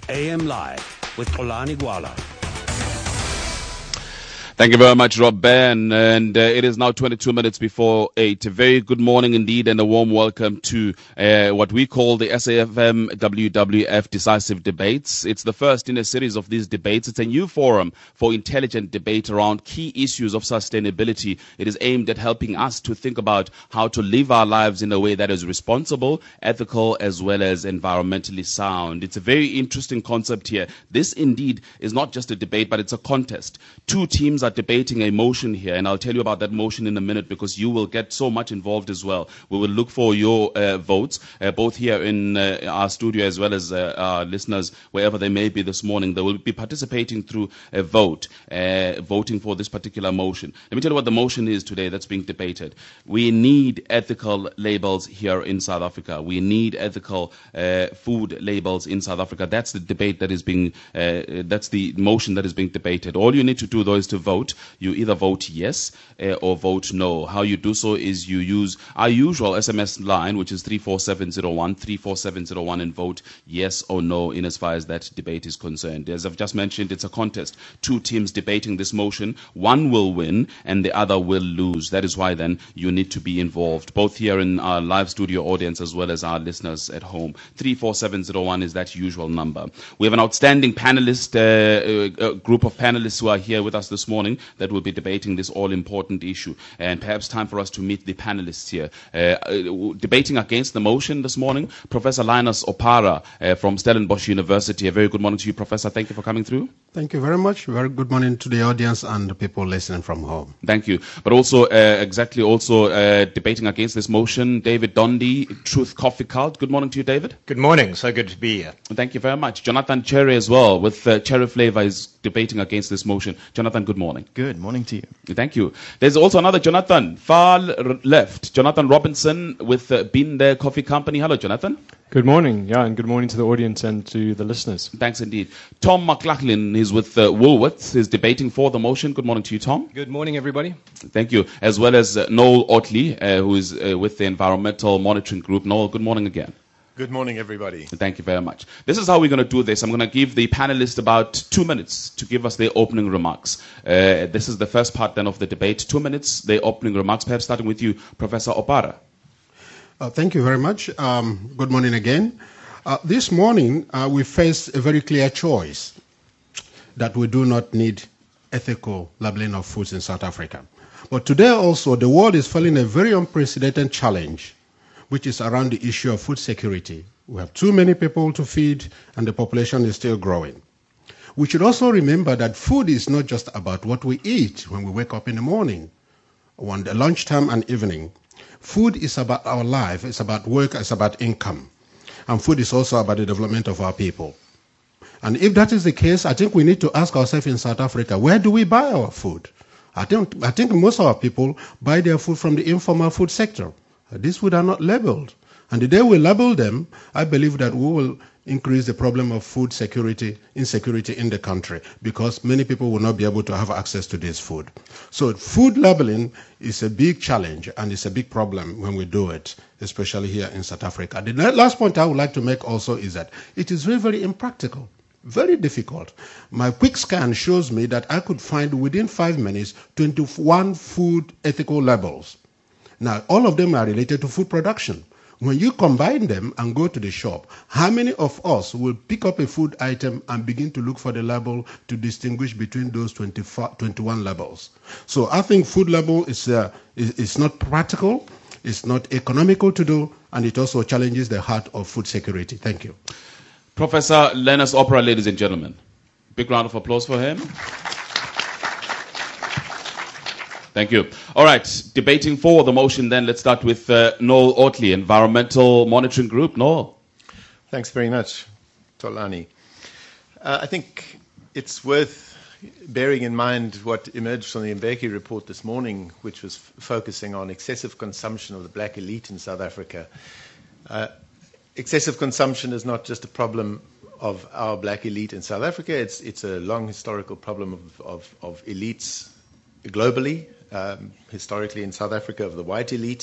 AM Live with Xolani Gwala. Thank you very much, Rob Ben. And it is now 22 minutes before 8. A very good morning indeed and a warm welcome to what we call the SAFM WWF Decisive Debates. It's the first in a series of these debates. It's a new forum for intelligent debate around key issues of sustainability. It is aimed at helping us to think about how to live our lives in a way that is responsible, ethical, as well as environmentally sound. It's a very interesting concept here. This indeed is not just a debate, but it's a contest. Two teams are debating a motion here, and I'll tell you about that motion in a minute because you will get so much involved as well. We will look for your votes, both here in our studio as well as our listeners, wherever they may be this morning. They will be participating through a vote, voting for this particular motion. Let me tell you what the motion is today that's being debated. We need ethical labels here in South Africa. We need ethical food labels in South Africa. That's the debate that is being, that's the motion that is being debated. All you need to do, though, is to vote. You either vote yes or vote no. How you do so is you use our usual SMS line, which is 34701, 34701, and vote yes or no in as far as that debate is concerned. As I've just mentioned, it's a contest. Two teams debating this motion. One will win and the other will lose. That is why then you need to be involved, both here in our live studio audience as well as our listeners at home. 34701 is that usual number. We have an outstanding panelist, group of panelists who are here with us this morning that will be debating this all-important issue. And perhaps time for us to meet the panelists here. Debating against the motion this morning, Professor Linus Opara from Stellenbosch University. A very good morning to you, Professor. Thank you for coming through. Thank you very much. Very good morning to the audience and the people listening from home. Thank you. But also, debating against this motion, David Dondi, Truth Coffee Cult. Good morning to you, David. Good morning. So good to be here. Thank you very much. Jonathan Cherry as well, with Cherry Flavor, is debating against this motion. Jonathan, good morning. Good morning to you. Thank you. There's also another Jonathan, far left, Jonathan Robinson with Been There Coffee Company. Hello, Jonathan. Good morning, and good morning to the audience and to the listeners. Thanks indeed. Tom McLaughlin is with Woolworths, is debating for the motion. Good morning to you, Tom. Good morning, everybody. Thank you. As well as Noel Otley, who is with the Environmental Monitoring Group. Noel, good morning again. Good morning, everybody. Thank you very much. This is how we're going to do this. I'm going to give the panelists about 2 minutes to give us their opening remarks. This is the first part then of the debate. 2 minutes, their opening remarks, perhaps starting with you, Professor Opara. Thank you very much. Good morning again. This morning, we face a very clear choice that we do not need ethical labeling of foods in South Africa. But today also, the world is facing a very unprecedented challenge, which is around the issue of food security. We have too many people to feed, and the population is still growing. We should also remember that food is not just about what we eat when we wake up in the morning, on the lunchtime and evening. Food is about our life, it's about work, it's about income. And food is also about the development of our people. And if that is the case, I think we need to ask ourselves in South Africa, where do we buy our food? I think most of our people buy their food from the informal food sector. These food are not labeled. And the day we label them, I believe that we will increase the problem of food security, insecurity in the country, because many people will not be able to have access to this food. So food labeling is a big challenge and it's a big problem when we do it, especially here in South Africa. The last point I would like to make also is that it is very, very impractical, very difficult. My quick scan shows me that I could find within 5 minutes 21 food ethical labels. Now, all of them are related to food production. When you combine them and go to the shop, how many of us will pick up a food item and begin to look for the label to distinguish between those 21 labels? So I think food label is not practical, it's not economical to do, and it also challenges the heart of food security. Thank you. Professor Linus Opara, ladies and gentlemen. Big round of applause for him. Thank you. All right, debating for the motion then, let's start with Noel Otley, Environmental Monitoring Group. Noel. Thanks very much, Xolani. I think it's worth bearing in mind what emerged from the Mbeki report this morning, which was focusing on excessive consumption of the black elite in South Africa. Excessive consumption is not just a problem of our black elite in South Africa. It's a long historical problem of elites globally, historically in South Africa of the white elite.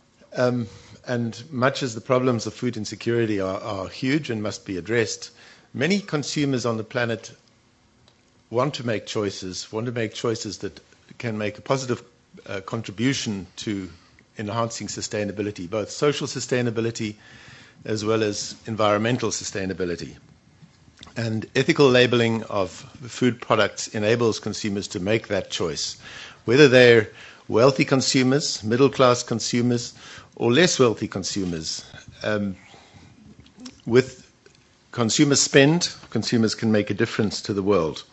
And much as the problems of food insecurity are huge and must be addressed, Many consumers on the planet want to make choices that can make a positive contribution to enhancing sustainability, both social sustainability as well as environmental sustainability. And ethical labeling of food products enables consumers to make that choice, whether they're wealthy consumers, middle-class consumers, or less wealthy consumers. With consumer spend, consumers can make a difference to the world.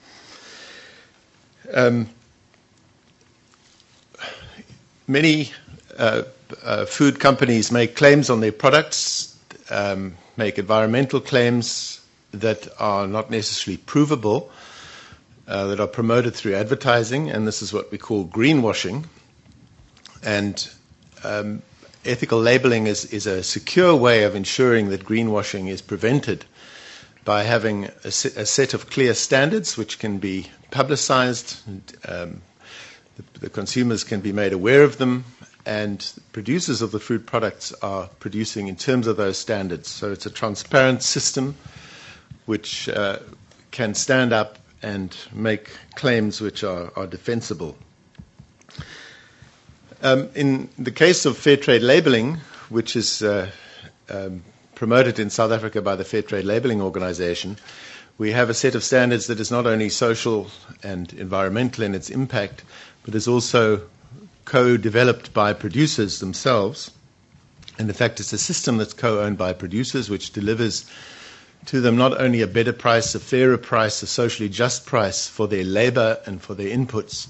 Many food companies make claims on their products, make environmental claims that are not necessarily provable, that are promoted through advertising, and this is what we call greenwashing. And ethical labeling is a secure way of ensuring that greenwashing is prevented by having a set of clear standards which can be publicized, the consumers can be made aware of them, and producers of the food products are producing in terms of those standards. So it's a transparent system which can stand up and make claims which are defensible. In the case of fair trade labeling, which is promoted in South Africa by the Fair Trade Labeling Organization, we have a set of standards that is not only social and environmental in its impact, but is also co-developed by producers themselves. And in fact, it's a system that's co-owned by producers, which delivers to them not only a better price, a fairer price, a socially just price for their labor and for their inputs,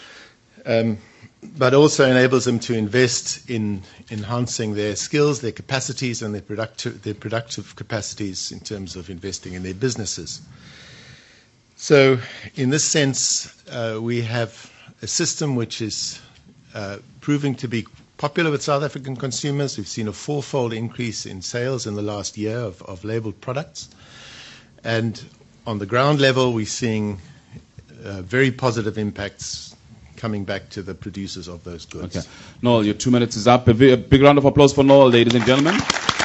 but also enables them to invest in enhancing their skills, their capacities, and their productive capacities in terms of investing in their businesses. So in this sense, we have a system which is proving to be popular with South African consumers. We've seen a fourfold increase in sales in the last year of labeled products. And on the ground level, we're seeing very positive impacts coming back to the producers of those goods. Okay. Noel, your 2 minutes is up. A big round of applause for Noel, ladies and gentlemen.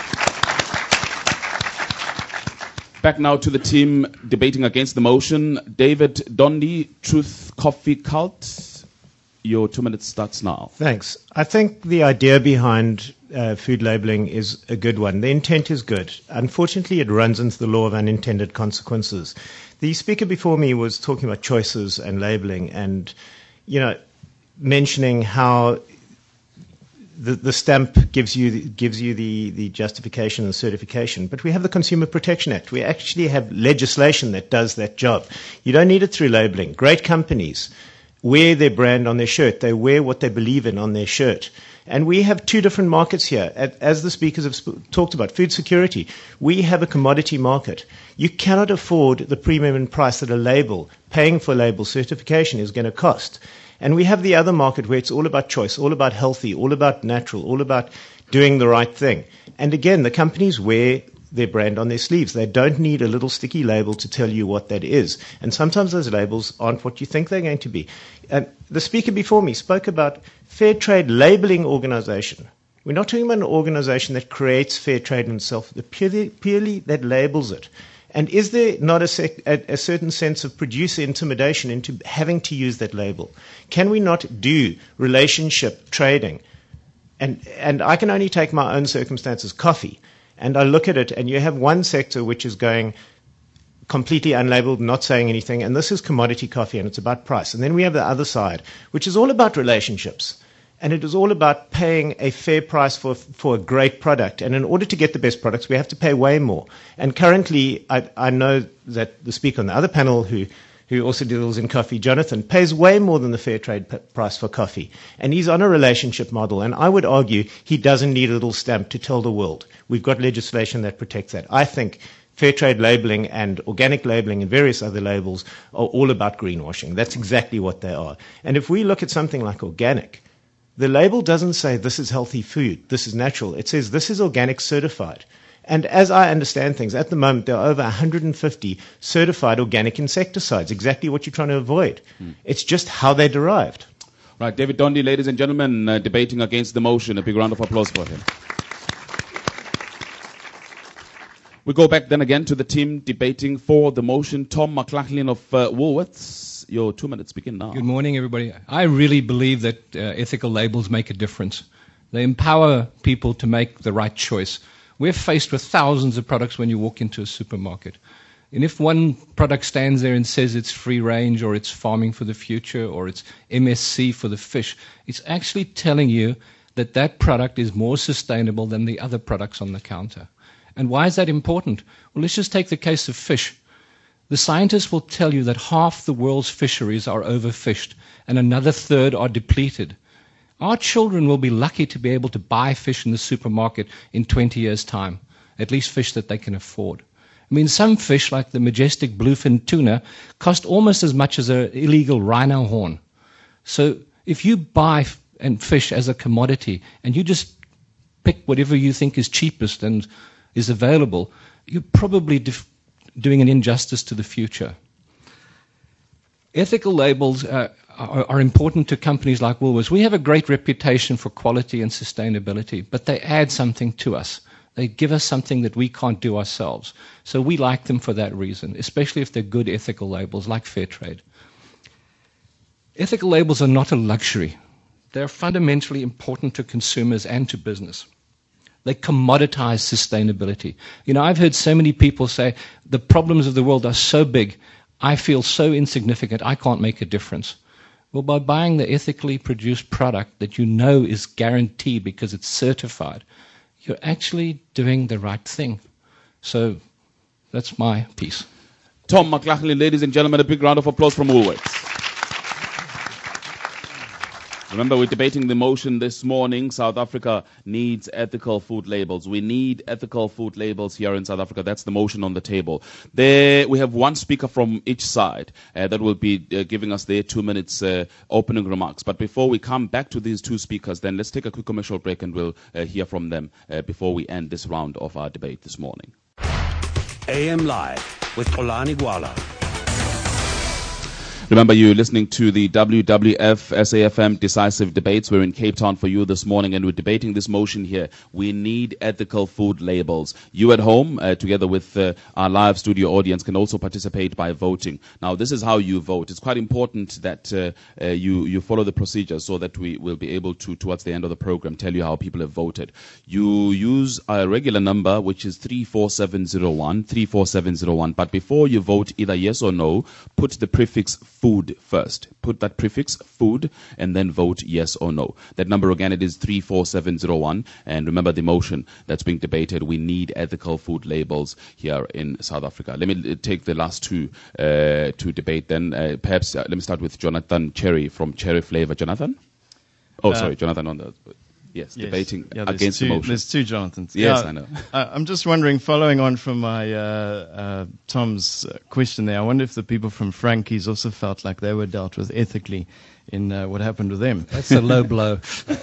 Back now to the team debating against the motion. David Dondi, Truth Coffee Cult. Your 2 minutes starts now. Thanks. I think the idea behind food labeling is a good one. The intent is good. Unfortunately, it runs into the law of unintended consequences. The speaker before me was talking about choices and labeling and, mentioning how the stamp gives you the justification and certification. But we have the Consumer Protection Act. We actually have legislation that does that job. You don't need it through labeling. Great companies wear their brand on their shirt. They wear what they believe in on their shirt. And we have two different markets here. As the speakers have talked about, food security, we have a commodity market. You cannot afford the premium price that a label, paying for label certification is going to cost. And we have the other market where it's all about choice, all about healthy, all about natural, all about doing the right thing. And again, the companies wear their brand on their sleeves. They don't need a little sticky label to tell you what that is. And sometimes those labels aren't what you think they're going to be. And the speaker before me spoke about Fair Trade Labeling Organization. We're not talking about an organization that creates fair trade in itself, purely that labels it. And is there not a certain sense of producer intimidation into having to use that label? Can we not do relationship trading? And I can only take my own circumstances, coffee. And I look at it, and you have one sector which is going completely unlabeled, not saying anything, and this is commodity coffee, and it's about price. And then we have the other side, which is all about relationships. And it is all about paying a fair price for a great product. And in order to get the best products, we have to pay way more. And currently, I know that the speaker on the other panel, who also deals in coffee, Jonathan, pays way more than the fair trade price for coffee. And he's on a relationship model. And I would argue he doesn't need a little stamp to tell the world. We've got legislation that protects that. I think fair trade labeling and organic labeling and various other labels are all about greenwashing. That's exactly what they are. And if we look at something like organic, the label doesn't say this is healthy food, this is natural. It says this is organic certified. And as I understand things, at the moment there are over 150 certified organic insecticides, exactly what you're trying to avoid. It's just how they're derived. Right, David Dondi, ladies and gentlemen, debating against the motion. A big round of applause for him. We go back then again to the team debating for the motion. Tom McLaughlin of Woolworths, your 2 minutes begin now. Good morning, everybody. I really believe that ethical labels make a difference. They empower people to make the right choice. We're faced with thousands of products when you walk into a supermarket. And if one product stands there and says it's free range or it's farming for the future or it's MSC for the fish, it's actually telling you that that product is more sustainable than the other products on the counter. And why is that important? Well, let's just take the case of fish. The scientists will tell you that half the world's fisheries are overfished and another third are depleted. Our children will be lucky to be able to buy fish in the supermarket in 20 years' time, at least fish that they can afford. I mean, some fish, like the majestic bluefin tuna, cost almost as much as an illegal rhino horn. So if you buy and fish as a commodity and you just pick whatever you think is cheapest and is available, you're probably doing an injustice to the future. Ethical labels are important to companies like Woolworths. We have a great reputation for quality and sustainability, but they add something to us. They give us something that we can't do ourselves. So we like them for that reason, especially if they're good ethical labels like Fairtrade. Ethical labels are not a luxury. They're fundamentally important to consumers and to business. They commoditize sustainability. You know, I've heard so many people say, the problems of the world are so big, I feel so insignificant, I can't make a difference. Well, by buying the ethically produced product that you know is guaranteed because it's certified, you're actually doing the right thing. So that's my piece. Tom McLaughlin, ladies and gentlemen, a big round of applause from Woolworths. Remember, we're debating the motion this morning. South Africa needs ethical food labels. We need ethical food labels here in South Africa. That's the motion on the table. There, we have one speaker from each side that will be giving us their 2 minutes opening remarks. But before we come back to these two speakers, then let's take a quick commercial break and we'll hear from them before we end this round of our debate this morning. AM Live with Xolani Gwala. Remember, you're listening to the WWF SAFM Decisive Debates. We're in Cape Town for you this morning, and we're debating this motion here. We need ethical food labels. You at home, together with our live studio audience, can also participate by voting. Now, this is how you vote. It's quite important that you follow the procedure so that we will be able to, towards the end of the program, tell you how people have voted. You use a regular number, which is 34701, but before you vote either yes or no, put the prefix food first. Put that prefix food and then vote yes or no. That number again, it is 34701. And remember the motion that's being debated. We need ethical food labels here in South Africa. Let me take the last two to debate then. Perhaps let me start with Jonathan Cherry from Cherry Flavor. Jonathan? Sorry, Jonathan on the... Yes, debating against the motion. There's two Jonathans. Yes, I know. I'm just wondering, following on from my Tom's question there, I wonder if the people from Frankie's also felt like they were dealt with ethically in what happened with them. That's a low blow.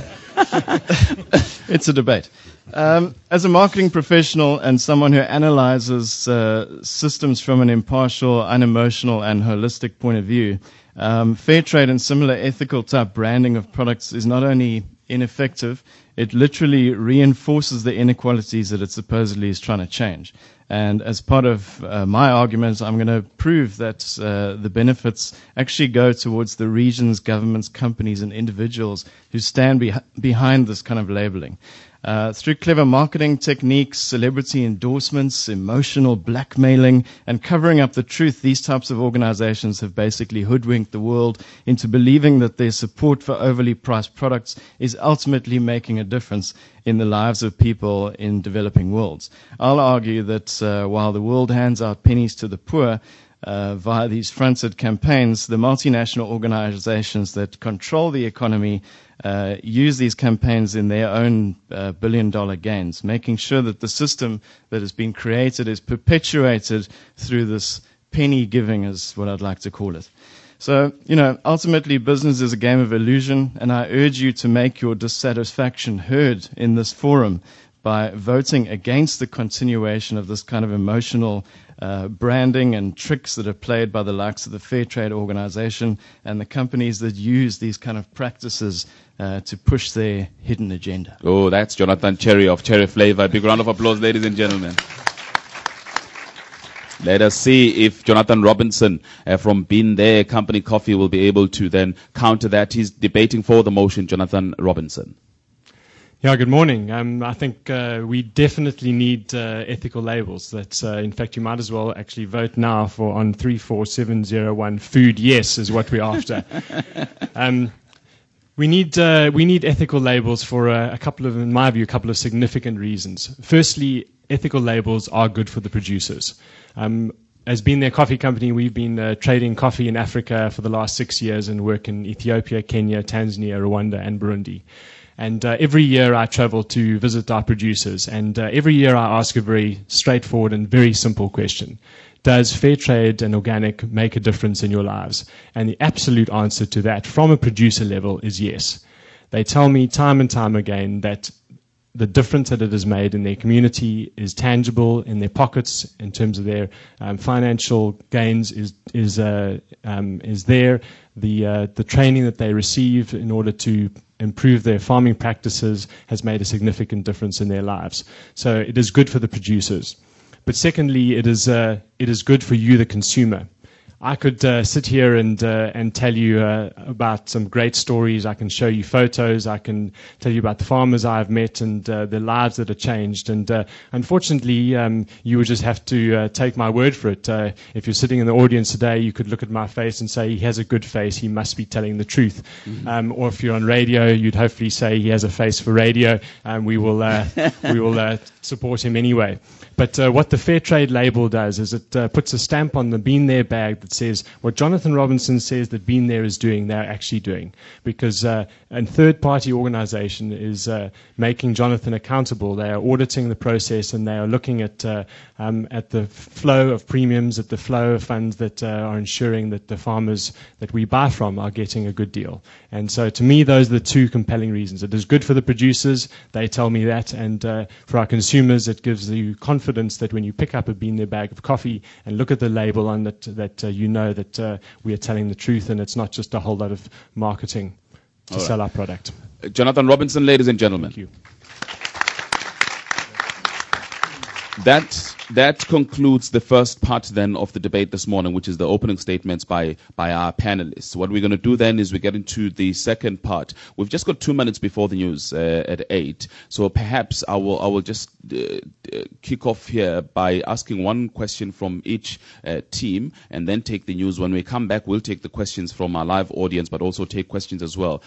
It's a debate. As a marketing professional and someone who analyzes systems from an impartial, unemotional, and holistic point of view, fair trade and similar ethical type branding of products is not only ineffective, it literally reinforces the inequalities that it supposedly is trying to change. And as part of my argument, I'm going to prove that the benefits actually go towards the regions, governments, companies, and individuals who stand behind this kind of labeling. Through clever marketing techniques, celebrity endorsements, emotional blackmailing, and covering up the truth, these types of organizations have basically hoodwinked the world into believing that their support for overly priced products is ultimately making a difference in the lives of people in developing worlds. I'll argue that while the world hands out pennies to the poor, via these fronted campaigns, the multinational organizations that control the economy use these campaigns in their own billion-dollar gains, making sure that the system that has been created is perpetuated through this penny giving, is what I'd like to call it. So, ultimately business is a game of illusion, and I urge you to make your dissatisfaction heard in this forum by voting against the continuation of this kind of emotional branding and tricks that are played by the likes of the Fair Trade Organization and the companies that use these kind of practices to push their hidden agenda. Oh, that's Jonathan Cherry of Cherry Flavor. A big round of applause, ladies and gentlemen. Let us see if Jonathan Robinson from Been There Company Coffee will be able to then counter that. He's debating for the motion. Jonathan Robinson. Yeah, good morning. I think we definitely need ethical labels. That's in fact, you might as well actually vote now on 34701. Food yes is what we're after. We need ethical labels for in my view, a couple of significant reasons. Firstly, ethical labels are good for the producers. As Been There Coffee Company, we've been trading coffee in Africa for the last 6 years and work in Ethiopia, Kenya, Tanzania, Rwanda, and Burundi. And every year I travel to visit our producers, and every year I ask a very straightforward and very simple question. Does fair trade and organic make a difference in your lives? And the absolute answer to that from a producer level is yes. They tell me time and time again that the difference that it has made in their community is tangible in their pockets in terms of their financial gains is there. The training that they receive in order to improve their farming practices has made a significant difference in their lives. So it is good for the producers. But secondly, it is good for you, the consumer. I could sit here and tell you about some great stories. I can show you photos. I can tell you about the farmers I've met and the lives that have changed. And unfortunately, you would just have to take my word for it. If you're sitting in the audience today, you could look at my face and say, he has a good face. He must be telling the truth. Mm-hmm. Or if you're on radio, you'd hopefully say he has a face for radio. We will support him anyway. But what the Fair Trade label does is it puts a stamp on the Been There bag that says what Jonathan Robinson says that Been There is doing, they're actually doing. Because a third-party organization is making Jonathan accountable. They are auditing the process and they are looking at the flow of premiums, at the flow of funds that are ensuring that the farmers that we buy from are getting a good deal. And so to me, those are the two compelling reasons. It is good for the producers, they tell me that, and for our consumers, it gives you confidence that when you pick up a Been There bag of coffee and look at the label on it, that you know that we are telling the truth and it's not just a whole lot of marketing to sell our product. Jonathan Robinson, ladies and gentlemen. Thank you. That concludes the first part then of the debate this morning, which is the opening statements by our panelists. What we're going to do then is we get into the second part. We've just got 2 minutes before the news at 8, so perhaps I will just kick off here by asking one question from each team and then take the news. When we come back, we'll take the questions from our live audience, but also take questions as well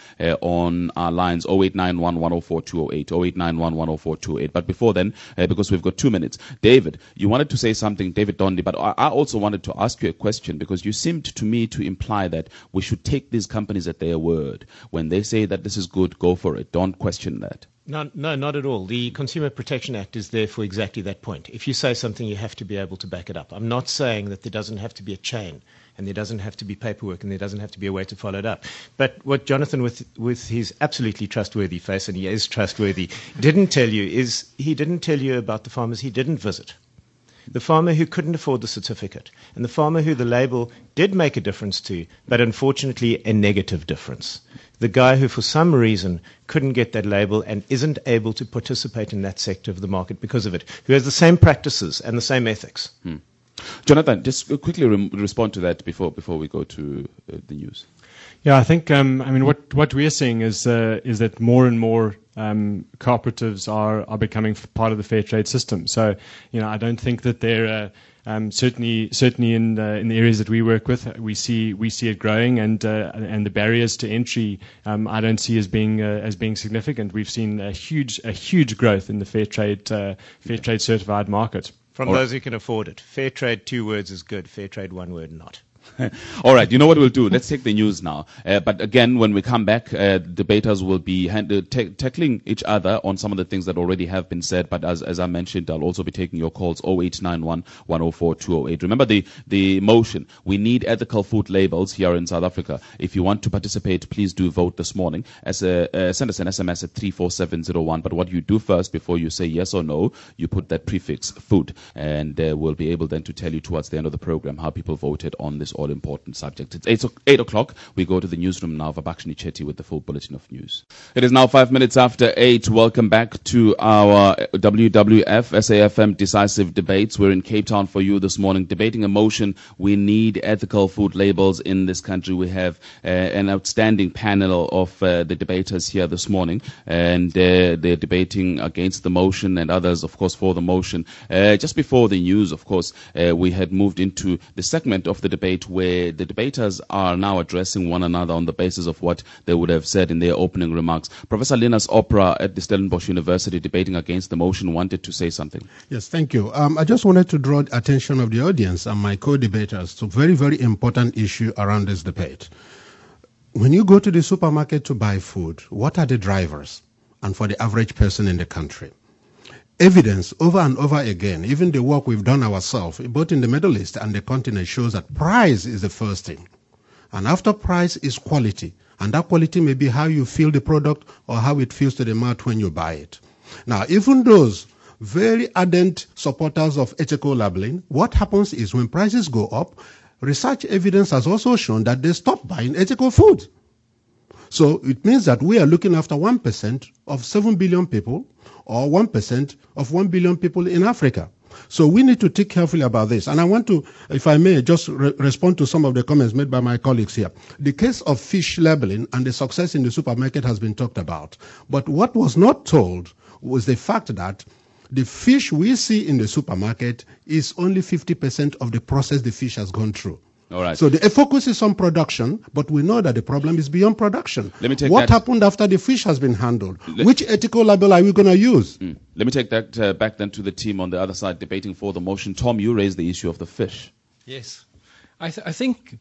on our lines 0891 104 208, 0891 104 208. But before then, because we've got 2 minutes, David, you wanted to say something, David Dondi, but I also wanted to ask you a question because you seemed to me to imply that we should take these companies at their word. When they say that this is good, go for it. Don't question that. No, not at all. The Consumer Protection Act is there for exactly that point. If you say something, you have to be able to back it up. I'm not saying that there doesn't have to be a chain and there doesn't have to be paperwork and there doesn't have to be a way to follow it up. But what Jonathan, with his absolutely trustworthy face, and he is trustworthy, didn't tell you is he didn't tell you about the farmers he didn't visit. The farmer who couldn't afford the certificate, and the farmer who the label did make a difference to, but unfortunately a negative difference. The guy who for some reason couldn't get that label and isn't able to participate in that sector of the market because of it, who has the same practices and the same ethics. Jonathan, just quickly respond to that before we go to the news. Yeah, I think what we're seeing is that more and more cooperatives are becoming part of the fair trade system. So, I don't think that they're certainly in the areas that we work with, we see it growing, and the barriers to entry I don't see as being significant. We've seen a huge growth in the fair trade certified market. From those who can afford it. Fair trade, 2 words is good. Fair trade, 1 word, not. All right, you know what we'll do? Let's take the news now. But again, when we come back, debaters will be tackling each other on some of the things that already have been said. But as I mentioned, I'll also be taking your calls 0891 104 208. Remember the motion. We need ethical food labels here in South Africa. If you want to participate, please do vote this morning. Send us an SMS at 34701. But what you do first, before you say yes or no, you put that prefix food, and we'll be able then to tell you towards the end of the program how people voted on this this all-important subject. It's 8 o'clock. We go to the newsroom now. Vabakshini Chetty with the full bulletin of news. It is now 5 minutes after 8. Welcome back to our WWF SAFM Decisive Debates. We're in Cape Town for you this morning, debating a motion. We need ethical food labels in this country. We have an outstanding panel of the debaters here this morning, and they're debating against the motion, and others, of course, for the motion. Just before the news, of course, we had moved into the segment of the debate where the debaters are now addressing one another on the basis of what they would have said in their opening remarks. Professor Linus Opera at the Stellenbosch University, debating against the motion, wanted to say something. Yes, thank you. I just wanted to draw the attention of the audience and my co-debaters to a very, very important issue around this debate. When you go to the supermarket to buy food, what are the drivers? And for the average person in the country, evidence over and over again, even the work we've done ourselves, both in the Middle East and the continent, shows that price is the first thing. And after price is quality. And that quality may be how you feel the product or how it feels to the mouth when you buy it. Now, even those very ardent supporters of ethical labeling, what happens is when prices go up, research evidence has also shown that they stop buying ethical food. So it means that we are looking after 1% of 7 billion people, or 1% of 1 billion people in Africa. So we need to think carefully about this. And I want to, if I may, just respond to some of the comments made by my colleagues here. The case of fish labeling and the success in the supermarket has been talked about. But what was not told was the fact that the fish we see in the supermarket is only 50% of the process the fish has gone through. All right. So the focus is on production, but we know that the problem is beyond production. Let me take what that. happened after the fish has been handled? Which ethical label are we going to use? Let me take that back then to the team on the other side debating for the motion. Tom, you raised the issue of the fish. Yes. I think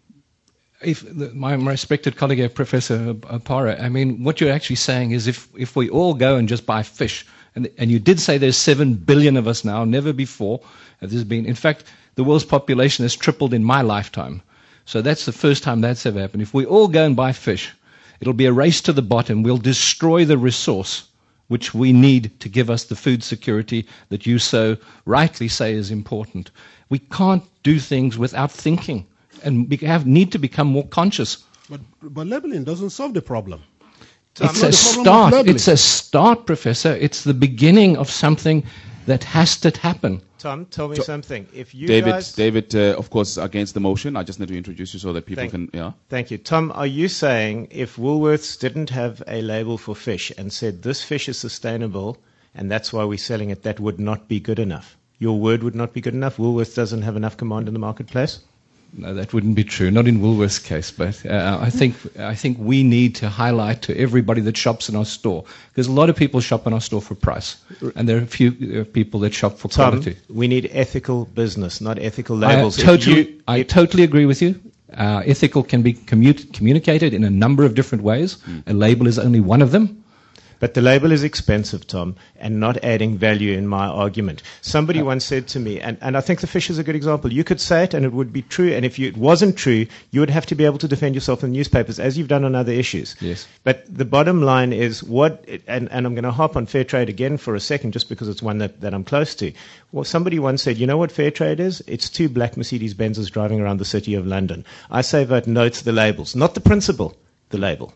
if my respected colleague, Professor Opara, I mean, what you're actually saying is if we all go and just buy fish, and you did say there's 7 billion of us now, never before have there's been. In fact, the world's population has tripled in my lifetime. So that's the first time that's ever happened. If we all go and buy fish, it'll be a race to the bottom. We'll destroy the resource which we need to give us the food security that you so rightly say is important. We can't do things without thinking, and we need to become more conscious. But labeling doesn't solve the problem. It's a start. It's a start, Professor. It's the beginning of something that has to happen. Tom, tell me something. If you David, of course, against the motion. I just need to introduce you so that people can. Yeah. Thank you, Tom. Are you saying if Woolworths didn't have a label for fish and said this fish is sustainable and that's why we're selling it, that would not be good enough? Your word would not be good enough? Woolworths doesn't have enough command in the marketplace? No, that wouldn't be true. Not in Woolworths' case, but I think we need to highlight to everybody that shops in our store, because a lot of people shop in our store for price, and there are a few people that shop for quality. We need ethical business, not ethical labels. I totally agree with you. Ethical can be communicated in a number of different ways. A label is only one of them. But the label is expensive, Tom, and not adding value in my argument. Somebody once said to me, and I think the fish is a good example, you could say it and it would be true, and if it wasn't true, you would have to be able to defend yourself in newspapers, as you've done on other issues. Yes. But the bottom line is and I'm going to hop on fair trade again for a second, just because it's one that I'm close to. Well, somebody once said, you know what fair trade is? It's 2 black Mercedes-Benzes driving around the city of London. I say vote no to the labels, not the principle, the label.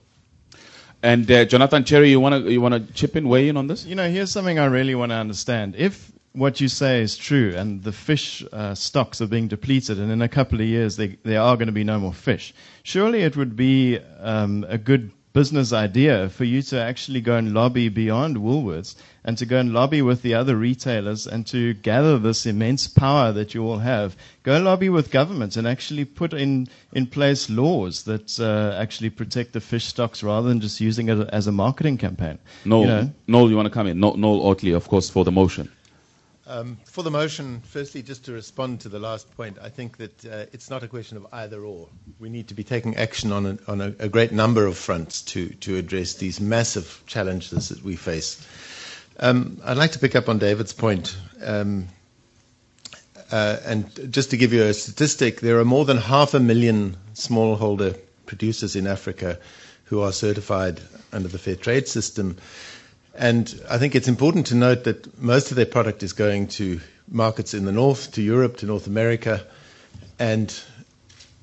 And Jonathan Cherry, you want to chip in, weigh in on this? You know, here's something I really want to understand. If what you say is true and the fish stocks are being depleted and in a couple of years there are going to be no more fish, surely it would be a good business idea for you to actually go and lobby beyond Woolworths and to go and lobby with the other retailers and to gather this immense power that you all have. Go lobby with governments and actually put in place laws that actually protect the fish stocks rather than just using it as a marketing campaign. Noel, you want to come in? Noel Otley, of course, for the motion. For the motion, firstly, just to respond to the last point, I think that it's not a question of either or. We need to be taking action on a great number of fronts to address these massive challenges that we face. I'd like to pick up on David's point. And just to give you a statistic, there are more than 500,000 smallholder producers in Africa who are certified under the fair trade system. And I think it's important to note that most of their product is going to markets in the north, to Europe, to North America. And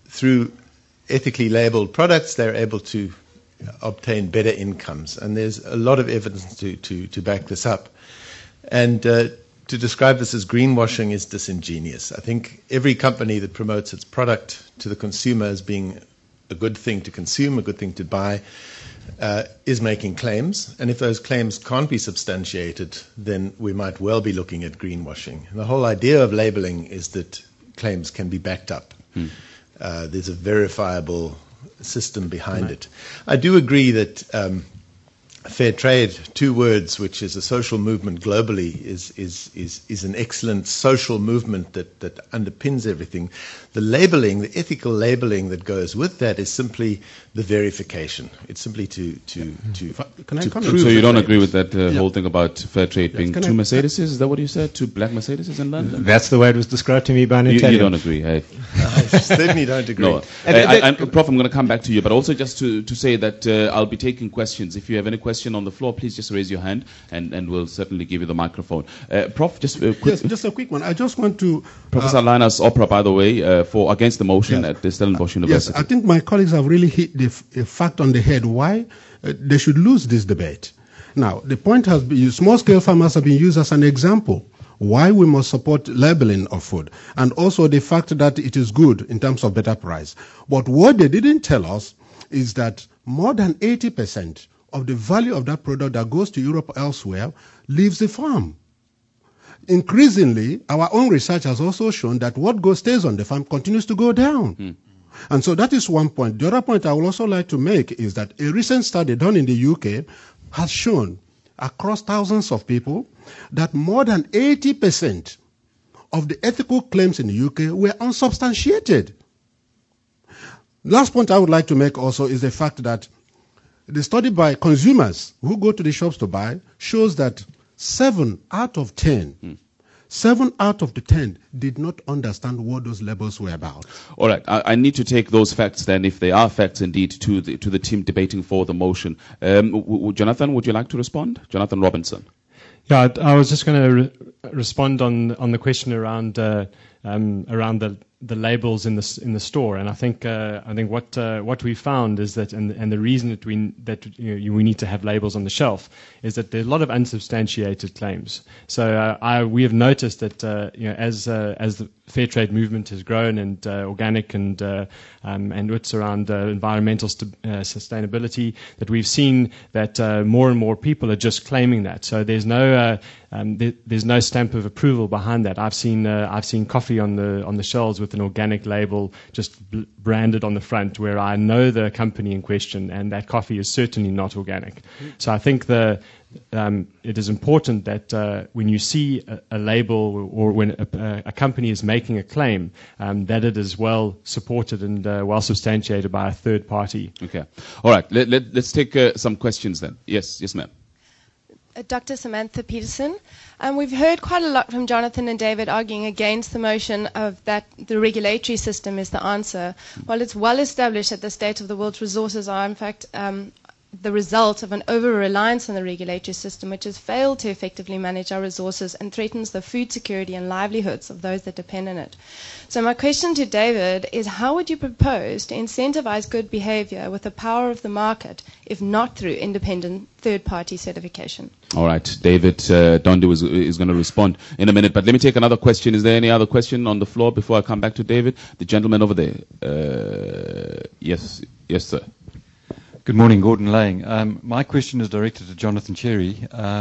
through ethically labeled products, they're able to obtain better incomes. And there's a lot of evidence to back this up. And to describe this as greenwashing is disingenuous. I think every company that promotes its product to the consumer as being a good thing to consume, a good thing to buy, is making claims. And if those claims can't be substantiated, then we might well be looking at greenwashing. And the whole idea of labeling is that claims can be backed up. There's a verifiable system behind it. I do agree that fair trade, two words, which is a social movement globally, is an excellent social movement that underpins everything. The labeling, the ethical labeling that goes with that is simply the verification. It's simply to prove. So you don't agree with that whole thing about fair trade being two Mercedeses? Is that what you said? Two black Mercedeses in London? That's the way it was described to me by an Italian. You don't agree, hey? I certainly don't agree. No. Prof, I'm going to come back to you, but also just to say that I'll be taking questions. If you have any question on the floor, please just raise your hand, and we'll certainly give you the microphone. Prof, just quick. Yes, just a quick one. I just want to... Professor Linus Opera, by the way, for against the motion at the Stellenbosch University. Yes, I think my colleagues have really hit the fact on the head why they should lose this debate. Now, the point has been small-scale farmers have been used as an example why we must support labeling of food, and also the fact that it is good in terms of better price. But what they didn't tell us is that more than 80% of the value of that product that goes to Europe or elsewhere leaves the farm. Increasingly, our own research has also shown that what stays on the farm continues to go down. And so that is one point. The other point I would also like to make is that a recent study done in the UK has shown across thousands of people that more than 80% of the ethical claims in the UK were unsubstantiated. Last point I would like to make also is the fact that the study by consumers who go to the shops to buy shows that 7 out of 10 did not understand what those labels were about. All right, I need to take those facts then, if they are facts indeed, to the team debating for the motion. Jonathan, would you like to respond? Jonathan Robinson. Yeah, I was just going to respond on the question around the labels in the store, and I think what we found is that, and the reason that we need to have labels on the shelf is that there are a lot of unsubstantiated claims. So we have noticed that as the fair trade movement has grown, and organic and what's around environmental sustainability, that we've seen that more and more people are just claiming that. So there's no stamp of approval behind that. I've seen coffee on the shelves with an organic label just branded on the front, where I know the company in question, and that coffee is certainly not organic. So I think it is important that when you see a label, or when a company is making a claim, that it is well supported and well substantiated by a third party. Okay. All right. Let's take some questions then. Yes, ma'am. Dr. Samantha Peterson. We've heard quite a lot from Jonathan and David arguing against the motion of that the regulatory system is the answer. While it's well established that the state of the world's resources are in fact the result of an over-reliance on the regulatory system, which has failed to effectively manage our resources and threatens the food security and livelihoods of those that depend on it. So my question to David is, how would you propose to incentivize good behavior with the power of the market, if not through independent third-party certification? All right. David Dondo is going to respond in a minute, but let me take another question. Is there any other question on the floor before I come back to David? The gentleman over there. Yes, sir. Good morning, Gordon Lang. My question is directed to Jonathan Cherry.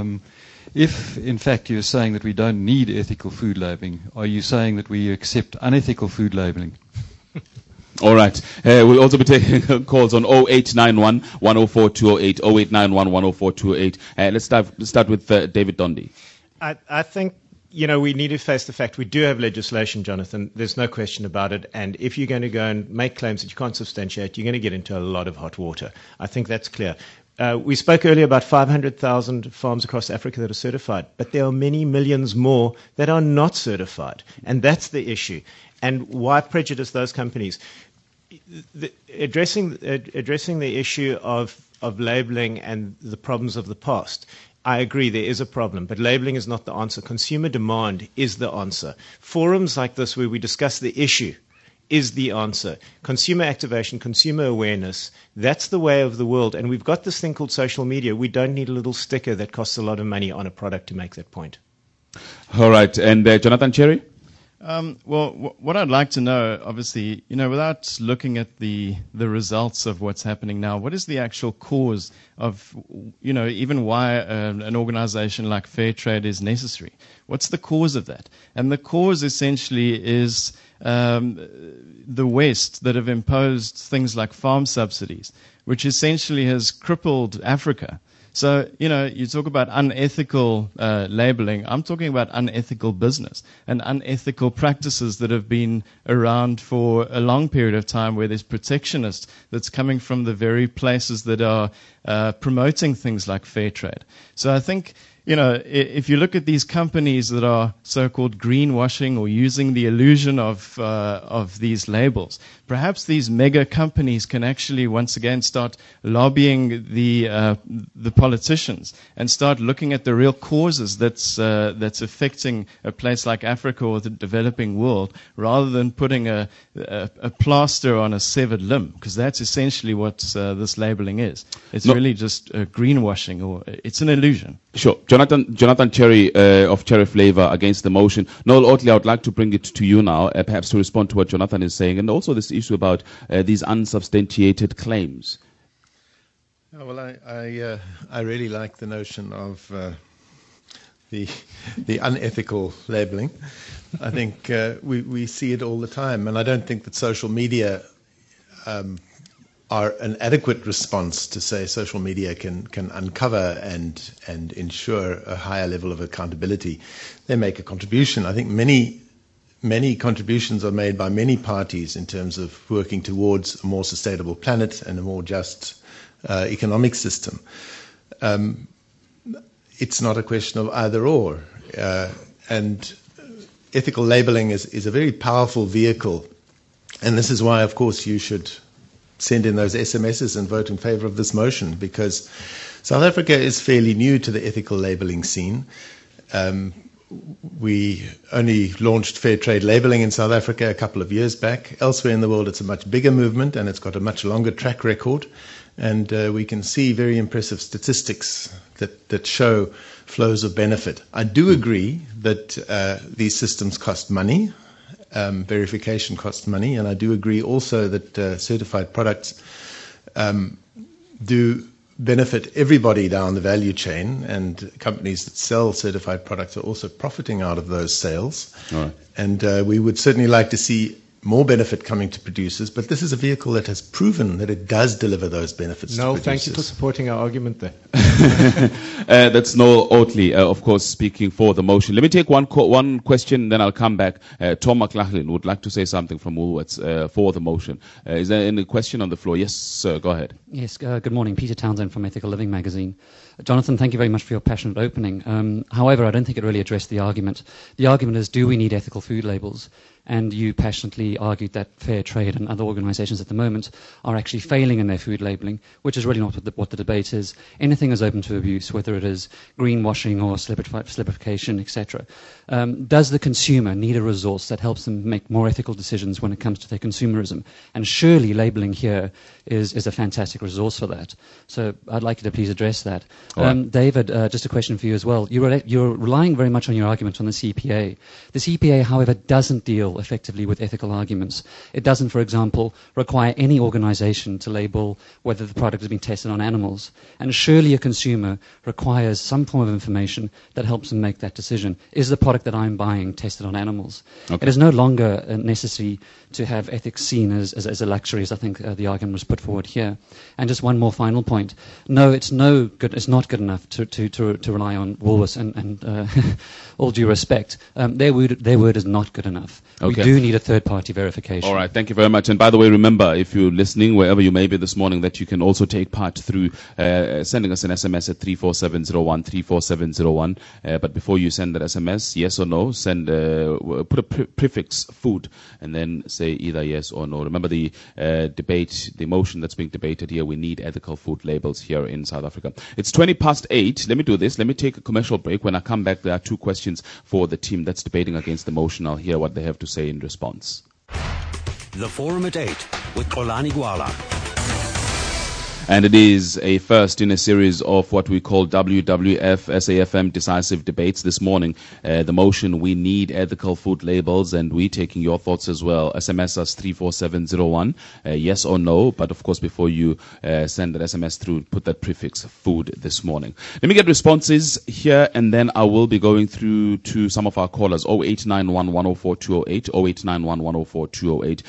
If, in fact, you're saying that we don't need ethical food labeling, are you saying that we accept unethical food labeling? All right. We'll also be taking calls on 0891 104 208, 0891 104 208. Let's start with David Dondi. I think, we need to face the fact we do have legislation, Jonathan. There's no question about it. And if you're going to go and make claims that you can't substantiate, you're going to get into a lot of hot water. I think that's clear. We spoke earlier about 500,000 farms across Africa that are certified, but there are many millions more that are not certified. And that's the issue. And why prejudice those companies? Addressing the issue of labeling and the problems of the past, I agree there is a problem, but labeling is not the answer. Consumer demand is the answer. Forums like this where we discuss the issue is the answer. Consumer activation, consumer awareness, that's the way of the world. And we've got this thing called social media. We don't need a little sticker that costs a lot of money on a product to make that point. All right. And Jonathan Cherry? Well, what I'd like to know, obviously, without looking at the results of what's happening now, what is the actual cause of, even why an organization like Fairtrade is necessary? What's the cause of that? And the cause essentially is the West that have imposed things like farm subsidies, which essentially has crippled Africa. So, you talk about unethical labeling. I'm talking about unethical business and unethical practices that have been around for a long period of time, where there's protectionist that's coming from the very places that are promoting things like fair trade. So I think, if you look at these companies that are so-called greenwashing or using the illusion of these labels, perhaps these mega companies can actually once again start lobbying the politicians and start looking at the real causes that's affecting a place like Africa or the developing world, rather than putting a plaster on a severed limb, because that's essentially what this labeling is. It's really just greenwashing, or it's an illusion. Sure. Jonathan Cherry of Cherry Flavor against the motion. Noel Otley, I would like to bring it to you now, perhaps to respond to what Jonathan is saying, and also this issue about these unsubstantiated claims. Well, I really like the notion of the unethical labeling. I think we see it all the time, and I don't think that social media are an adequate response to say social media can uncover and ensure a higher level of accountability. They make a contribution. I think many contributions are made by many parties in terms of working towards a more sustainable planet and a more just economic system. It's not a question of either or. And ethical labeling is a very powerful vehicle. And this is why, of course, you should send in those SMSs and vote in favor of this motion, because South Africa is fairly new to the ethical labeling scene. We only launched fair trade labeling in South Africa a couple of years back. Elsewhere in the world, it's a much bigger movement, and it's got a much longer track record. And we can see very impressive statistics that show flows of benefit. I do agree that these systems cost money. Verification costs money, and I do agree also that certified products do benefit everybody down the value chain, and companies that sell certified products are also profiting out of those sales. All right. And we would certainly like to see more benefit coming to producers, but this is a vehicle that has proven that it does deliver those benefits to producers. Thank you for supporting our argument there. That's Noel Otley, of course, speaking for the motion. Let me take one question, then I'll come back. Tom McLaughlin would like to say something from Woolworths for the motion. Is there any question on the floor? Yes, sir, go ahead. Yes, good morning. Peter Townsend from Ethical Living magazine. Jonathan, thank you very much for your passionate opening. However, I don't think it really addressed the argument. The argument is, do we need ethical food labels? And you passionately argued that Fair Trade and other organizations at the moment are actually failing in their food labeling, which is really not what the debate is. Anything is open to abuse, whether it is greenwashing or slipification, etc. Does the consumer need a resource that helps them make more ethical decisions when it comes to their consumerism? And surely labeling here is a fantastic resource for that. So I'd like you to please address that. Right. David, just a question for you as well. You're relying very much on your argument on the CPA. The CPA, however, doesn't deal effectively with ethical arguments. It doesn't, for example, require any organization to label whether the product has been tested on animals. And surely a consumer requires some form of information that helps them make that decision. Is the product that I'm buying tested on animals? Okay. It is no longer necessary to have ethics seen as a luxury, as I think the argument was put forward here. And just one more final point. No, it's not good enough to rely on Woolworths and all due respect. Their word is not good enough. Okay. We do need a third-party verification. All right, thank you very much. And by the way, remember, if you're listening, wherever you may be this morning, that you can also take part through sending us an SMS at 34701, 34701. But before you send that SMS, yes or no, put a prefix food and then say either yes or no. Remember the debate, the motion that's being debated here, we need ethical food labels here in South Africa. It's 8:20. Let me do this. Let me take a commercial break. When I come back, there are two questions for the team that's debating against the motion. I'll hear what they have to say in response. The Forum at 8 with Xolani Gwala. And it is a first in a series of what we call WWF SAFM decisive debates this morning. The motion, we need ethical food labels, and we taking your thoughts as well. SMS us 34701, yes or no. But of course, before you send that SMS through, put that prefix food this morning. Let me get responses here, and then I will be going through to some of our callers. 0891 104 208, 0891 104 208.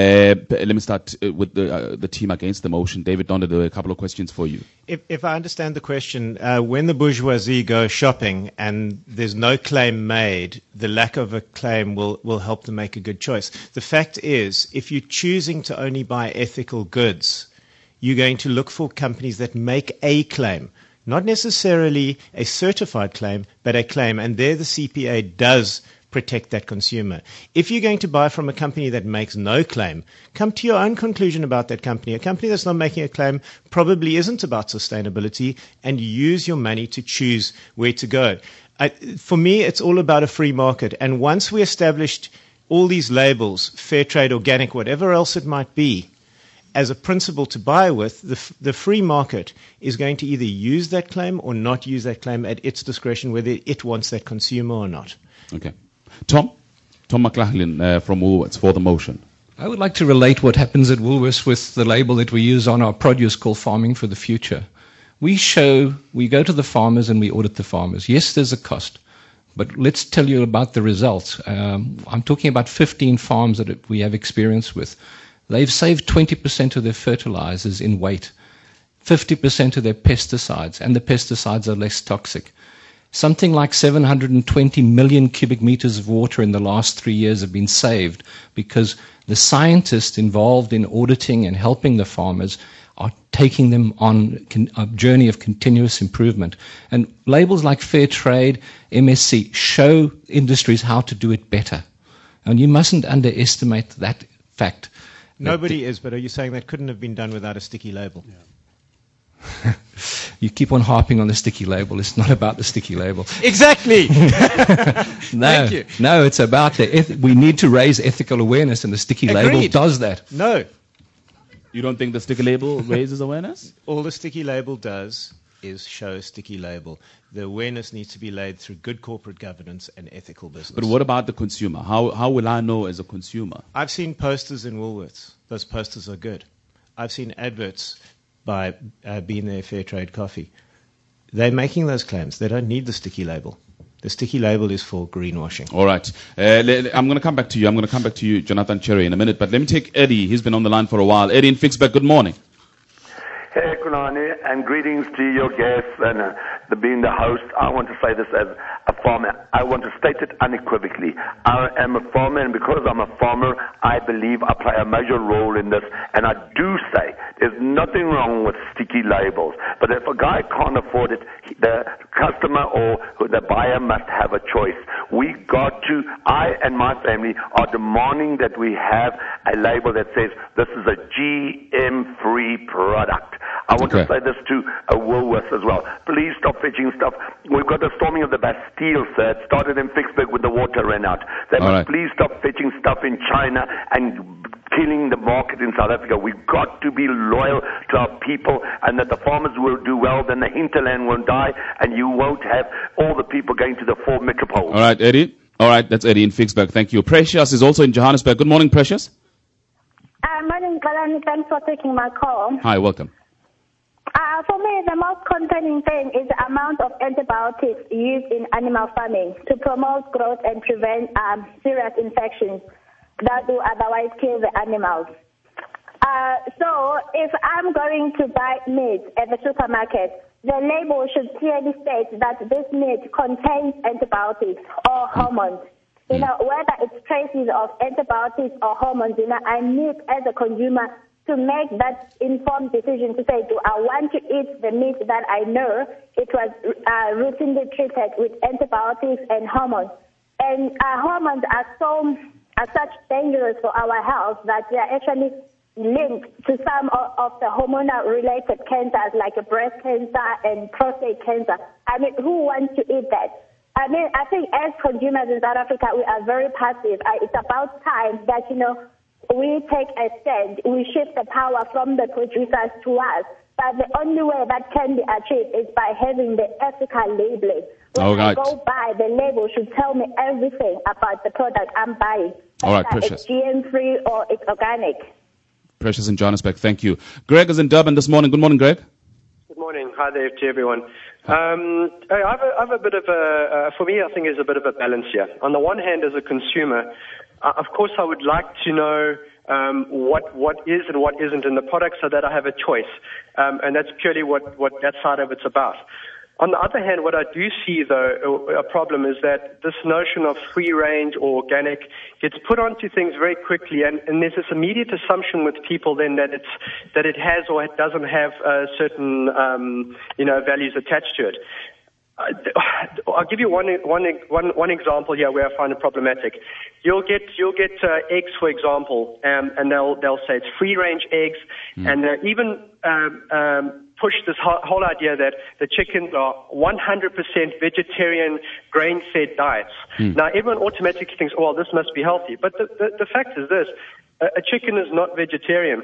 Let me start with the team against the motion. David Donda, there were a couple of questions for you. If I understand the question, when the bourgeoisie go shopping and there's no claim made, the lack of a claim will help them make a good choice. The fact is, if you're choosing to only buy ethical goods, you're going to look for companies that make a claim, not necessarily a certified claim, but a claim, and there the CPA does protect that consumer. If you're going to buy from a company that makes no claim, come to your own conclusion about that company. A company that's not making a claim probably isn't about sustainability, and use your money to choose where to go. For me, it's all about a free market. And once we established all these labels, fair trade, organic, whatever else it might be, as a principle to buy with, the free market is going to either use that claim or not use that claim at its discretion, whether it wants that consumer or not. Okay. Tom McLaughlin from Woolworths for the motion. I would like to relate what happens at Woolworths with the label that we use on our produce called Farming for the Future. We go to the farmers and we audit the farmers. Yes, there's a cost, but let's tell you about the results. I'm talking about 15 farms that we have experience with. They've saved 20% of their fertilizers in weight, 50% of their pesticides, and the pesticides are less toxic. Something like 720 million cubic meters of water in the last 3 years have been saved because the scientists involved in auditing and helping the farmers are taking them on a journey of continuous improvement. And labels like Fair Trade, MSC, show industries how to do it better. And you mustn't underestimate that fact. Nobody is, but are you saying that couldn't have been done without a sticky label? Yeah. You keep on harping on the sticky label. It's not about the sticky label. Exactly. Thank you. No, it's about we need to raise ethical awareness, and the sticky label does that. No. You don't think the sticky label raises awareness? All the sticky label does is show a sticky label. The awareness needs to be laid through good corporate governance and ethical business. But what about the consumer? How will I know as a consumer? I've seen posters in Woolworths. Those posters are good. I've seen adverts by Being There Fair Trade Coffee. They're making those claims. They don't need the sticky label. The sticky label is for greenwashing. All right. I'm going to come back to you. I'm going to come back to you, Jonathan Cherry, in a minute. But let me take Eddie. He's been on the line for a while. Eddie in Fixburg, good morning. Hey, Xolani, and greetings to your guests and being the host. I want to say this as a farmer. I want to state it unequivocally. I am a farmer, and because I'm a farmer, I believe I play a major role in this. And I do say there's nothing wrong with sticky labels. But if a guy can't afford it, the customer or the buyer must have a choice. I and my family are demanding that we have a label that says this is a GM-free product. I want to say this to Woolworths as well. Please stop fetching stuff. We've got the storming of the Bastille, sir. It started in Fixburg when the water ran out. They must please stop fetching stuff in China and killing the market in South Africa. We've got to be loyal to our people, and that the farmers will do well, then the hinterland won't die, and you won't have all the people going to the 4 metropoles. All right, Eddie. All right, that's Eddie in Fixburg. Thank you. Precious is also in Johannesburg. Good morning, Precious. Morning, Xolani. Thanks for taking my call. Hi, welcome. For me, the most concerning thing is the amount of antibiotics used in animal farming to promote growth and prevent serious infections that will otherwise kill the animals. So if I'm going to buy meat at the supermarket, the label should clearly state that this meat contains antibiotics or hormones. Whether it's traces of antibiotics or hormones, I need as a consumer to make that informed decision to say, do I want to eat the meat that I know it was routinely treated with antibiotics and hormones? And hormones are such dangerous for our health that they are actually linked to some of the hormonal-related cancers like breast cancer and prostate cancer. I mean, who wants to eat that? I think as consumers in South Africa, we are very passive. It's about time that, we take a stand, we shift the power from the producers to us. But the only way that can be achieved is by having the ethical labeling. When I go buy, the label should tell me everything about the product I'm buying. All right, Precious. Precious. It's GM-free or it's organic. Precious in Johannesburg, thank you. Greg is in Durban this morning. Good morning, Greg. Good morning. Hi there to everyone. I have a bit of a, for me, I think there's a bit of a balance here. On the one hand, as a consumer, of course, I would like to know what is and what isn't in the product so that I have a choice. And that's purely what that side of it's about. On the other hand, what I do see, though, a problem is that this notion of free range or organic gets put onto things very quickly, and there's this immediate assumption with people then that it has or it doesn't have certain values attached to it. I'll give you one example here where I find it problematic. You'll get eggs, for example, and they'll say it's free range eggs, and they'll even push this whole idea that the chickens are 100% vegetarian, grain-fed diets. Now, everyone automatically thinks, oh, well, this must be healthy. But the fact is this. A chicken is not vegetarian.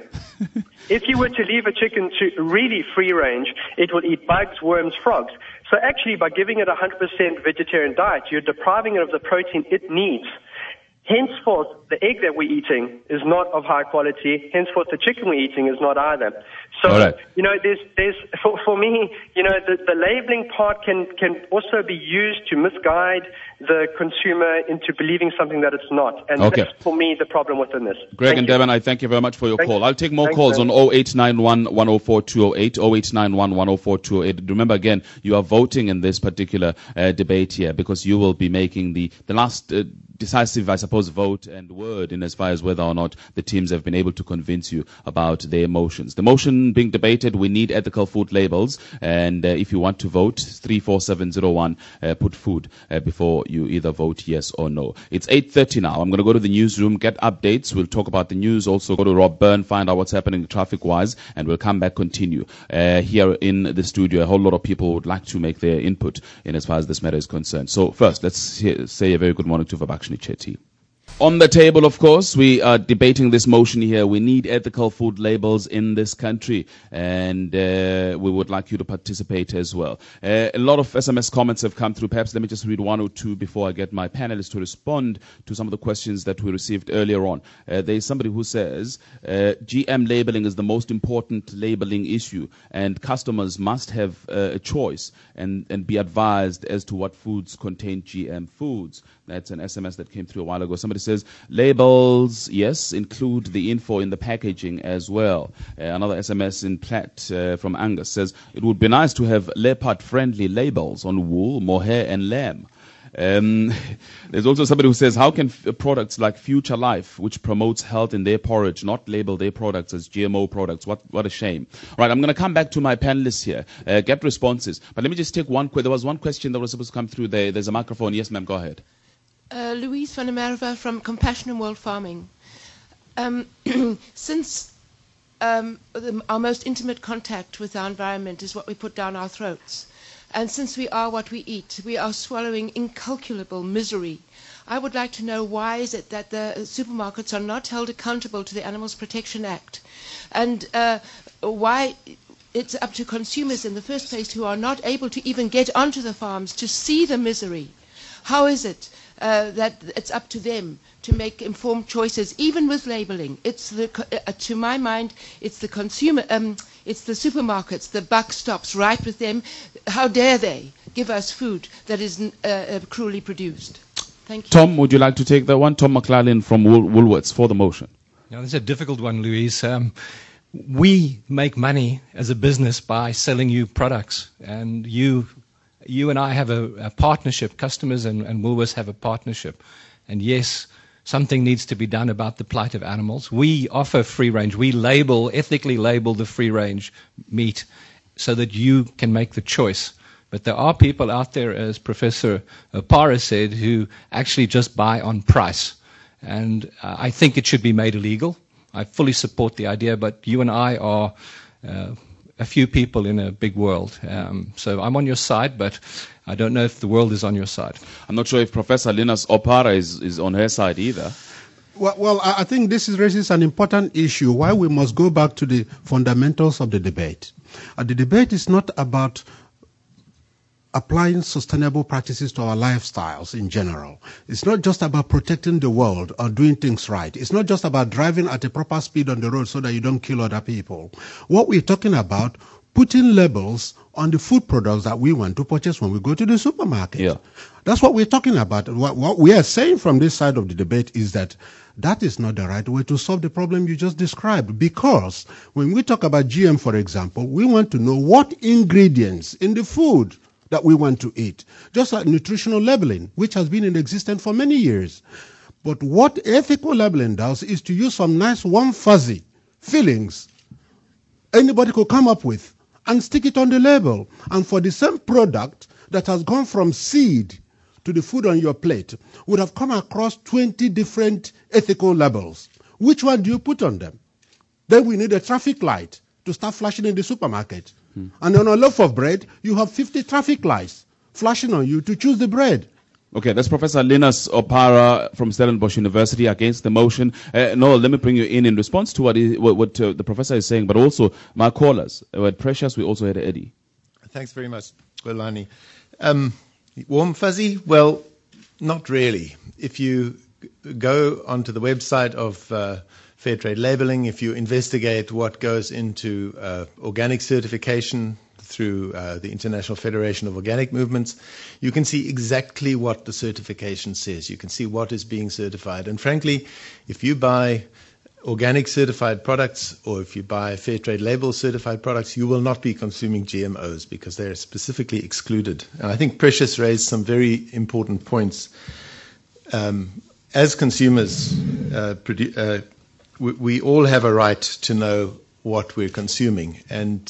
If you were to leave a chicken to really free range, it will eat bugs, worms, frogs. So actually, by giving it a 100% vegetarian diet, you're depriving it of the protein it needs. Henceforth, the egg that we're eating is not of high quality. Henceforth, the chicken we're eating is not either. So, there's for me, the labeling part can also be used to misguide the consumer into believing something that it's not. And that's, for me, the problem within this. Greg and Devon, I thank you very much for your call. I'll take more calls on 0891 104 208, 0891 104 208. Remember, again, you are voting in this particular debate here because you will be making the last decisive, I suppose, vote and word in as far as whether or not the teams have been able to convince you about their motions. The motion being debated, we need ethical food labels, and if you want to vote, 34701, put food before you either vote yes or no. It's 8:30 now. I'm going to go to the newsroom, get updates. We'll talk about the news, also go to Rob Byrne, find out what's happening traffic-wise, and we'll come back, continue. Here in the studio, a whole lot of people would like to make their input in as far as this matter is concerned. So first, let's say a very good morning to Vabakshini Chetty. On the table, of course, we are debating this motion here. We need ethical food labels in this country, and we would like you to participate as well. A lot of SMS comments have come through. Perhaps let me just read one or two before I get my panelists to respond to some of the questions that we received earlier on. There is somebody who says GM labeling is the most important labeling issue, and customers must have a choice and be advised as to what foods contain GM foods. That's an SMS that came through a while ago. Somebody says labels, yes, include the info in the packaging as well. Another SMS in Platt from Angus says it would be nice to have leopard-friendly labels on wool, mohair, and lamb. There's also somebody who says, how can products like Future Life, which promotes health in their porridge, not label their products as GMO products? What a shame. All right, I'm going to come back to my panelists here, get responses. But let me just take one question. There was one question that was supposed to come through there. There's a microphone. Yes, ma'am, go ahead. Louise van der Merwe from Compassion in World Farming. Since our most intimate contact with our environment is what we put down our throats, and since we are what we eat, we are swallowing incalculable misery. I would like to know why is it that the supermarkets are not held accountable to the Animals Protection Act, and why it's up to consumers in the first place who are not able to even get onto the farms to see the misery. How is it that it's up to them to make informed choices, even with labeling? It's to my mind, it's the consumer, it's the supermarkets. The buck stops right with them. How dare they give us food that is cruelly produced? Thank you. Tom, would you like to take that one? Tom McClellan from Woolworths for the motion. Now, this is a difficult one, Louise. We make money as a business by selling you products, and you and I have a partnership. Customers and Woolworths have a partnership. And yes, something needs to be done about the plight of animals. We offer free range. We ethically label the free range meat so that you can make the choice. But there are people out there, as Professor Opara said, who actually just buy on price. And I think it should be made illegal. I fully support the idea, but you and I are a few people in a big world. So I'm on your side, but I don't know if the world is on your side. I'm not sure if Professor Linus Opara is on her side either. Well, I think this raises an important issue, why we must go back to the fundamentals of the debate. The debate is not about applying sustainable practices to our lifestyles in general. It's not just about protecting the world or doing things right. It's not just about driving at a proper speed on the road so that you don't kill other people. What we're talking about, putting labels on the food products that we want to purchase when we go to the supermarket. Yeah. That's what we're talking about. What we are saying from this side of the debate is that is not the right way to solve the problem you just described. Because when we talk about GM, for example, we want to know what ingredients in the food that we want to eat. Just like nutritional labeling, which has been in existence for many years. But what ethical labeling does is to use some nice warm fuzzy fillings anybody could come up with and stick it on the label. And for the same product that has gone from seed to the food on your plate would have come across 20 different ethical labels. Which one do you put on them? Then we need a traffic light to start flashing in the supermarket. And on a loaf of bread, you have 50 traffic lights flashing on you to choose the bread. Okay, that's Professor Linus Opara from Stellenbosch University against the motion. Noel, let me bring you in response to what the professor is saying, but also my callers. We had Precious, we also had Eddie. Thanks very much, Xolani. Warm fuzzy? Well, not really. If you go onto the website of Fair Trade Labeling, if you investigate what goes into organic certification through the International Federation of Organic Movements, you can see exactly what the certification says. You can see what is being certified. And frankly, if you buy organic certified products or if you buy Fair Trade Label certified products, you will not be consuming GMOs because they're specifically excluded. And I think Precious raised some very important points. As consumers, we all have a right to know what we're consuming, and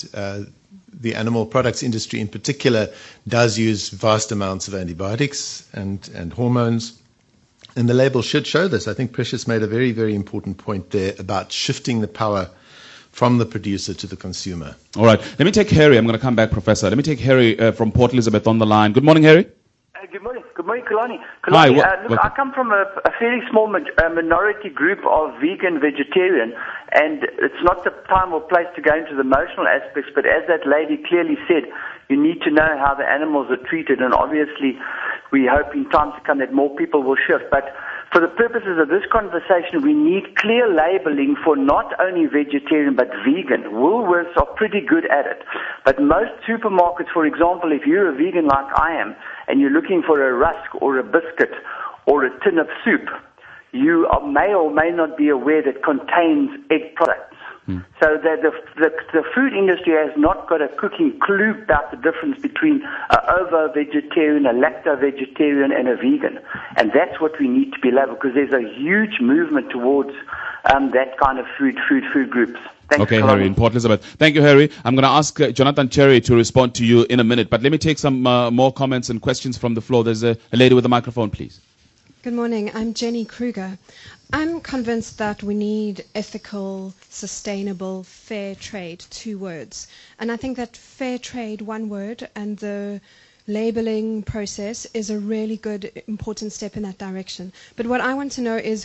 the animal products industry in particular does use vast amounts of antibiotics and hormones, and the label should show this. I think Precious made a very, very important point there about shifting the power from the producer to the consumer. All right, let me take Harry. I'm going to come back, Professor. Let me take Harry from Port Elizabeth on the line. Good morning, Harry. Good morning. Good morning, Kalani. Hi, Look, I come from a fairly small minority group of vegan vegetarian, and it's not the time or place to go into the emotional aspects, but as that lady clearly said, you need to know how the animals are treated, and obviously we hope in times to come that more people will shift. But for the purposes of this conversation, we need clear labeling for not only vegetarian but vegan. Woolworths are pretty good at it. But most supermarkets, for example, if you're a vegan like I am, and you're looking for a rusk or a biscuit or a tin of soup, you may or may not be aware that contains egg products. So that the food industry has not got a cooking clue about the difference between an ovo-vegetarian, a lacto-vegetarian, and a vegan. And that's what we need to be labeled, because there's a huge movement towards that kind of food groups. Thanks, okay, Harry, in Port Elizabeth. Thank you, Harry. I'm going to ask Jonathan Cherry to respond to you in a minute, but let me take some more comments and questions from the floor. There's a lady with a microphone, please. Good morning. I'm Jenny Kruger. I'm convinced that we need ethical, sustainable, fair trade, 2 words. And I think that fair trade, 1 word, and the labeling process is a really good, important step in that direction. But what I want to know is,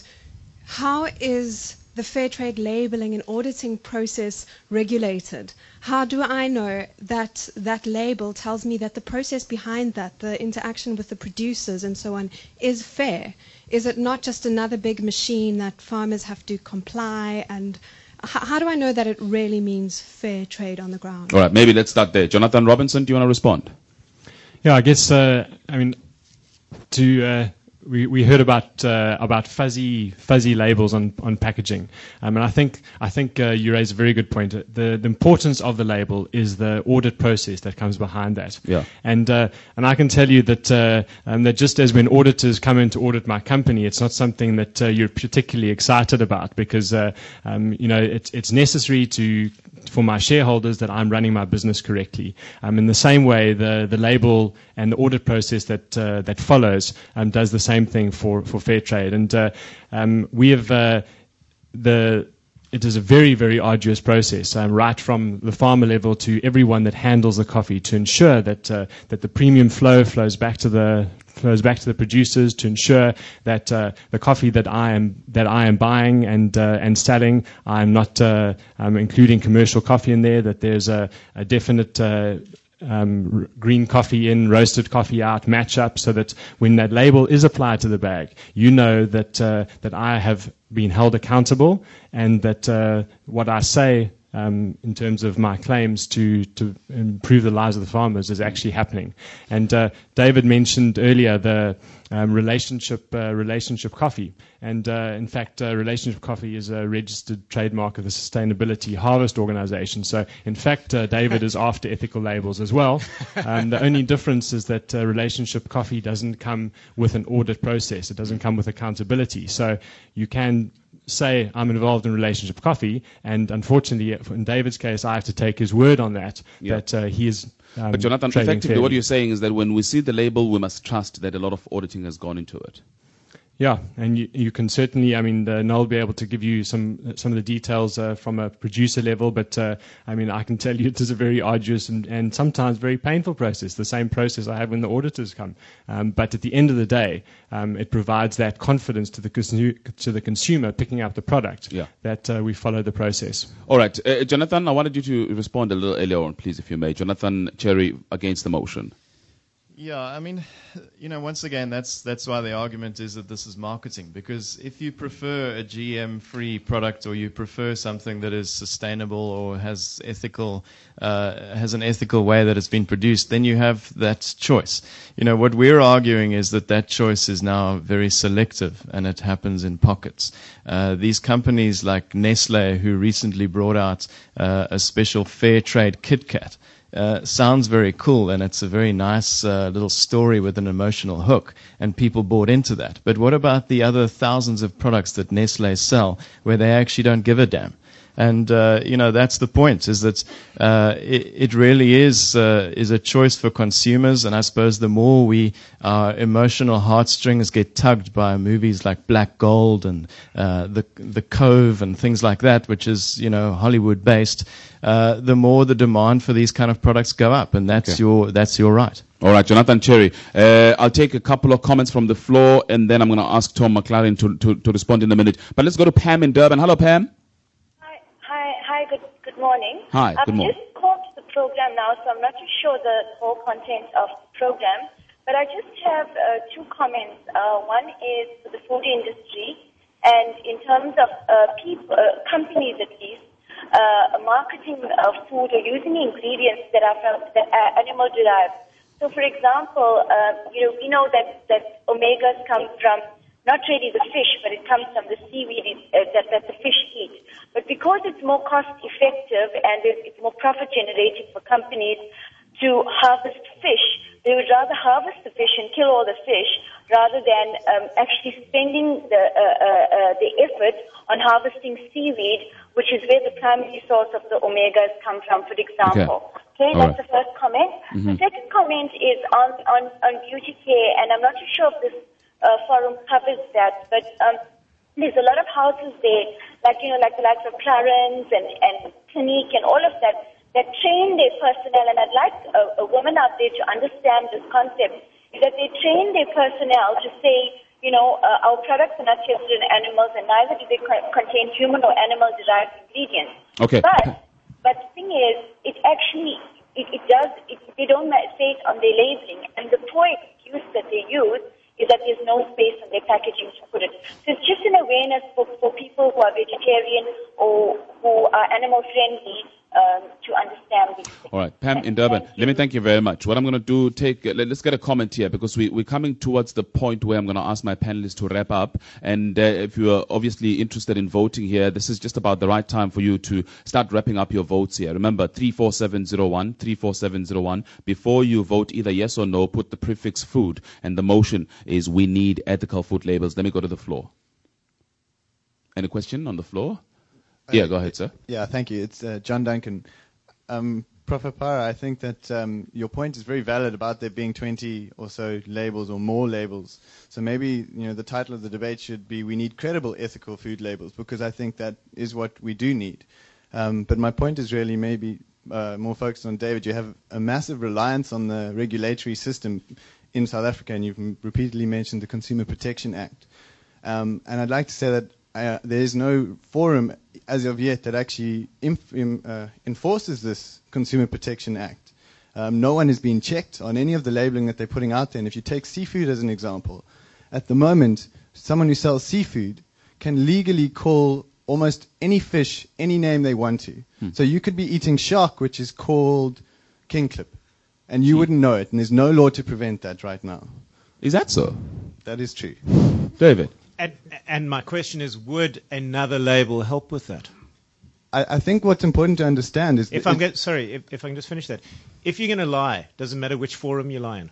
how is the fair trade labeling and auditing process regulated? How do I know that that label tells me that the process behind that, the interaction with the producers and so on, is fair? Is it not just another big machine that farmers have to comply? And how do I know that it really means fair trade on the ground? All right, maybe let's start there. Jonathan Robinson, do you want to respond? Yeah, I guess, we heard about fuzzy labels on packaging, and I think you raise a very good point. The importance of the label is the audit process that comes behind that. Yeah. And I can tell you that just as when auditors come in to audit my company, it's not something that you're particularly excited about, because it's necessary for my shareholders that I'm running my business correctly. In the same way, the label and the audit process that follows does the same thing for fair trade. And we have it is a very, very arduous process, right from the farmer level to everyone that handles the coffee, to ensure that the premium flows back to the flows back to the producers to ensure that the coffee that I am buying and selling, I'm not including commercial coffee in there. That there's a definite green coffee in, roasted coffee out, match up, so that when that label is applied to the bag, you know that I have been held accountable, and that what I say in terms of my claims to improve the lives of the farmers is actually happening. And David mentioned earlier the relationship coffee, and in fact, relationship coffee is a registered trademark of the Sustainability Harvest Organization. So in fact, David is after ethical labels as well. The only difference is that relationship coffee doesn't come with an audit process. It doesn't come with accountability. So you can say I'm involved in relationship coffee, and unfortunately, in David's case, I have to take his word on that. Yeah. That he is. But Jonathan, effectively, what you're saying is that when we see the label, we must trust that a lot of auditing has gone into it. Yeah, and you can certainly, Noel will be able to give you some of the details from a producer level, but I can tell you it is a very arduous and sometimes very painful process, the same process I have when the auditors come. But at the end of the day, it provides that confidence to the consumer picking up the product that we follow the process. All right, Jonathan, I wanted you to respond a little earlier on, please, if you may. Jonathan Cherry against the motion. Yeah, once again, that's why the argument is that this is marketing. Because if you prefer a GM-free product, or you prefer something that is sustainable or has an ethical way that it's been produced, then you have that choice. What we're arguing is that choice is now very selective, and it happens in pockets. These companies like Nestle, who recently brought out a special fair trade Kit Kat, sounds very cool, and it's a very nice little story with an emotional hook, and people bought into that. But what about the other thousands of products that Nestle sell where they actually don't give a damn? And that's the point, is that it really is a choice for consumers. And I suppose the more our emotional heartstrings get tugged by movies like Black Gold and the Cove and things like that, which is Hollywood based, the more the demand for these kind of products go up, and that's your right. All right, Jonathan Cherry. I'll take a couple of comments from the floor, and then I'm going to ask Tom McLaren to respond in a minute. But let's go to Pam in Durban. Hello, Pam. Hi, good morning. Hi, good morning. I've just caught the program now, so I'm not too sure the whole content of the program, but I just have two comments. One is for the food industry, and in terms of companies at least, marketing of food or using ingredients that are animal derived. So, for example, we know that omegas come from not really the fish, but it comes from the seaweed that the fish eat. But because it's more cost effective and it's more profit generating for companies to harvest fish, they would rather harvest the fish and kill all the fish rather than actually spending the effort on harvesting seaweed, which is where the primary source of the omegas come from, for example. Okay, that's the first comment. Mm-hmm. The second comment is on beauty care, and I'm not too sure if this forum covers that, but there's a lot of houses there, like the likes of Clarence and Clinique and all of that train their personnel, and I'd like a woman out there to understand this concept, is that they train their personnel to say, our products are not tested in animals, and neither do they contain human or animal-derived ingredients. Okay. But the thing is, it actually, they don't say it on their labeling, and the poor excuse that they use is that there's no space on their packaging to put it. So it's just an awareness for people who are vegetarian or who are animal-friendly to understand these things. All right, Pam in Durban, let me thank you very much. What I'm going to do, let's get a comment here, because we're coming towards the point where I'm going to ask my panelists to wrap up. And if you are obviously interested in voting here, this is just about the right time for you to start wrapping up your votes here. Remember, 34701. Before you vote either yes or no, put the prefix food. And the motion is we need ethical food labels. Let me go to the floor. Any question on the floor? Yeah, go ahead, sir. Yeah, thank you. It's John Duncan. Prof. Apara, I think that your point is very valid about there being 20 or so labels or more labels. So maybe the title of the debate should be "We need credible ethical food labels," because I think that is what we do need. But my point is really maybe more focused on David. You have a massive reliance on the regulatory system in South Africa, and you've repeatedly mentioned the Consumer Protection Act. And I'd like to say that there is no forum as of yet that actually enforces this Consumer Protection Act. No one has been checked on any of the labeling that they're putting out there. And if you take seafood as an example, at the moment, someone who sells seafood can legally call almost any fish any name they want to. So you could be eating shark, which is called kingklip, and you wouldn't know it, and there's no law to prevent that right now. Is that so? That is true. David? And my question is, would another label help with that? I think what's important to understand is... If I can just finish that. If you're going to lie, doesn't matter which forum you lie in.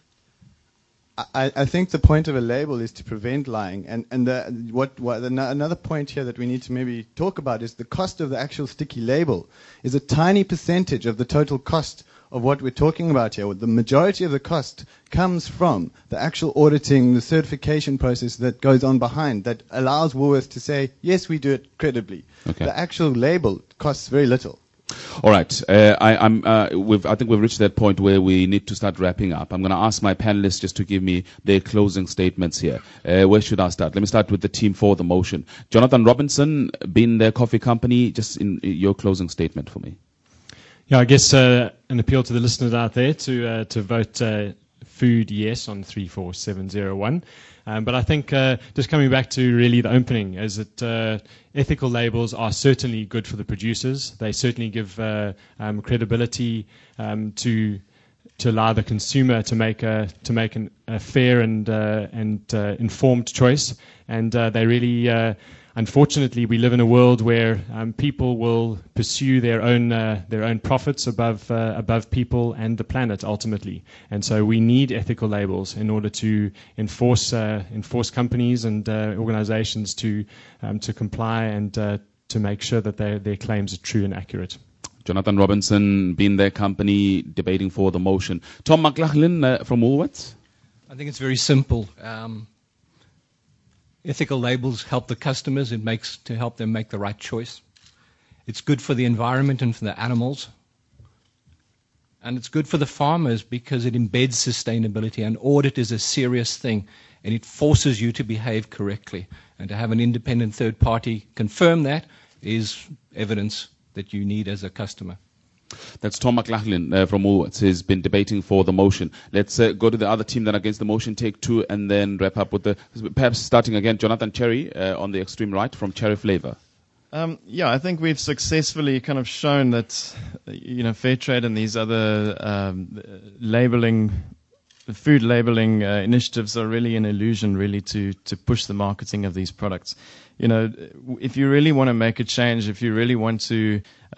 I think the point of a label is to prevent lying. And another point here that we need to maybe talk about is the cost of the actual sticky label is a tiny percentage of the total cost of what we're talking about here. The majority of the cost comes from the actual auditing, the certification process that goes on behind that allows Woolworths to say, yes, we do it credibly. Okay. The actual label costs very little. All right. I think we've reached that point where we need to start wrapping up. I'm going to ask my panelists just to give me their closing statements here. Where should I start? Let me start with the team for the motion. Jonathan Robinson, Bean There Coffee Company, just in your closing statement for me. Yeah, I guess an appeal to the listeners out there to vote food yes on 34701. But I think just coming back to really the opening, is that ethical labels are certainly good for the producers. They certainly give credibility to allow the consumer to make a fair and informed choice. And they really, unfortunately, we live in a world where people will pursue their own profits above people and the planet ultimately. And so we need ethical labels in order to enforce companies and organizations to comply and to make sure that their claims are true and accurate. Jonathan Robinson, Bean There Company, debating for the motion. Tom McLaughlin from Woolworths. I think it's very simple. Ethical labels help the customers. It makes to help them make the right choice. It's good for the environment and for the animals. And it's good for the farmers because it embeds sustainability. An audit is a serious thing, and it forces you to behave correctly. And to have an independent third party confirm that is evidence that you need as a customer. That's Tom McLaughlin from Woolworths. He's been debating for the motion. Let's go to the other team then against the motion, take two, and then wrap up with perhaps starting again, Jonathan Cherry on the extreme right from Cherry Flavor. I think we've successfully kind of shown that, fair trade and these other food labeling initiatives are really an illusion, really, to push the marketing of these products. If you really want to make a change, if you really want to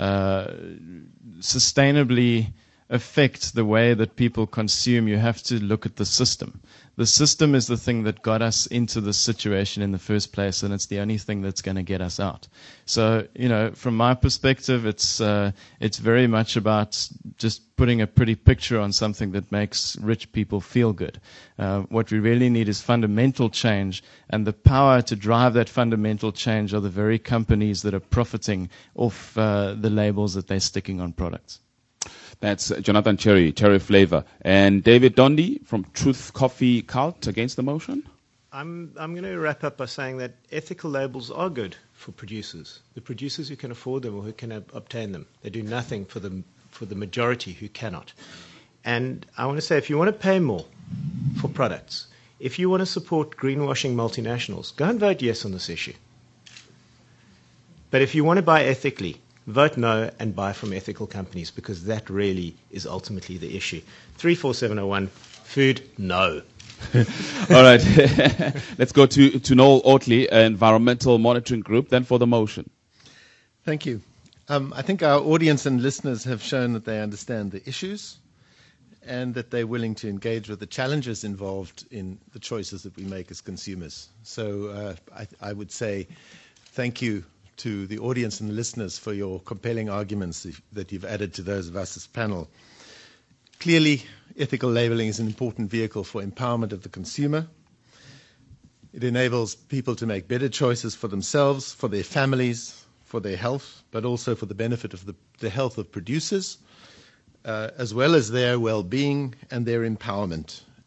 sustainably affect the way that people consume, you have to look at the system. The system is the thing that got us into this situation in the first place, and it's the only thing that's going to get us out. So, from my perspective, it's very much about just putting a pretty picture on something that makes rich people feel good. What we really need is fundamental change, and the power to drive that fundamental change are the very companies that are profiting off the labels that they're sticking on products. That's Jonathan Cherry, Cherry Flavor. And David Dondi from Truth Coffee Cult against the motion? I'm going to wrap up by saying that ethical labels are good for producers. The producers who can afford them or who can obtain them. They do nothing for the majority who cannot. And I want to say, if you want to pay more for products, if you want to support greenwashing multinationals, go and vote yes on this issue. But if you want to buy ethically, vote no and buy from ethical companies, because that really is ultimately the issue. 34701, food, no. All right. Let's go to Noel Oatley, Environmental Monitoring Group, then for the motion. Thank you. I think our audience and listeners have shown that they understand the issues and that they're willing to engage with the challenges involved in the choices that we make as consumers. So I would say thank you to the audience and the listeners for your compelling arguments that you've added to those of us as panel. Clearly, ethical labeling is an important vehicle for empowerment of the consumer. It enables people to make better choices for themselves, for their families, for their health, but also for the benefit of the health of producers, as well as their well-being and their empowerment.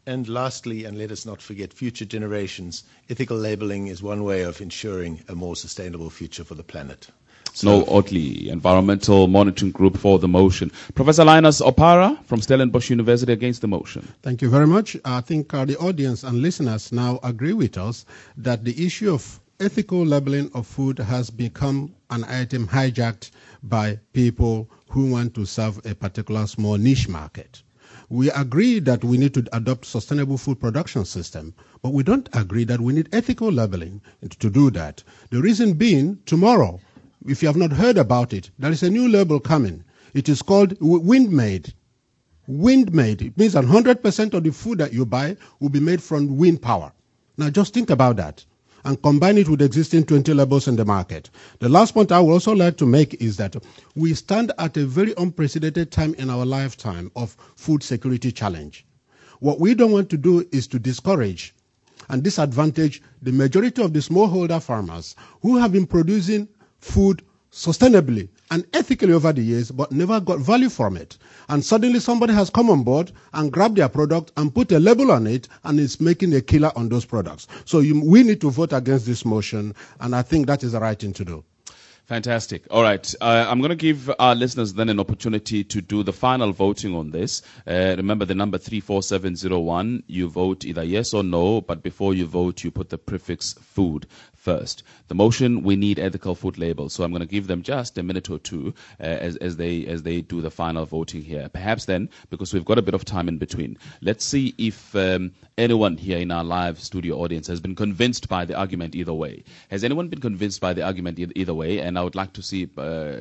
And lastly, and let us not forget future generations, ethical labeling is one way of ensuring a more sustainable future for the planet. Noel Otley, Environmental Monitoring Group, for the motion. Professor Linus Opara from Stellenbosch University against the motion. Thank you very much. I think the audience and listeners now agree with us that the issue of ethical labeling of food has become an item hijacked by people who want to serve a particular small niche market. We agree that we need to adopt sustainable food production system, but we don't agree that we need ethical labeling to do that. The reason being, tomorrow, if you have not heard about it, there is a new label coming. It is called wind-made. Wind-made. It means that 100% of the food that you buy will be made from wind power. Now just think about that and combine it with existing 20 labels in the market. The last point I would also like to make is that we stand at a very unprecedented time in our lifetime of food security challenge. What we don't want to do is to discourage and disadvantage the majority of the smallholder farmers who have been producing food sustainably and ethically over the years, but never got value from it. And suddenly somebody has come on board and grabbed their product and put a label on it and is making a killer on those products. So we need to vote against this motion, and I think that is the right thing to do. Fantastic. All right. I'm going to give our listeners then an opportunity to do the final voting on this. Remember the number 34701. You vote either yes or no, but before you vote, you put the prefix food first. The motion, we need ethical food labels. So I'm going to give them just a minute or two as they do the final voting here. Perhaps then, because we've got a bit of time in between, let's see if anyone here in our live studio audience has been convinced by the argument either way. Has anyone been convinced by the argument either way? And I would like to see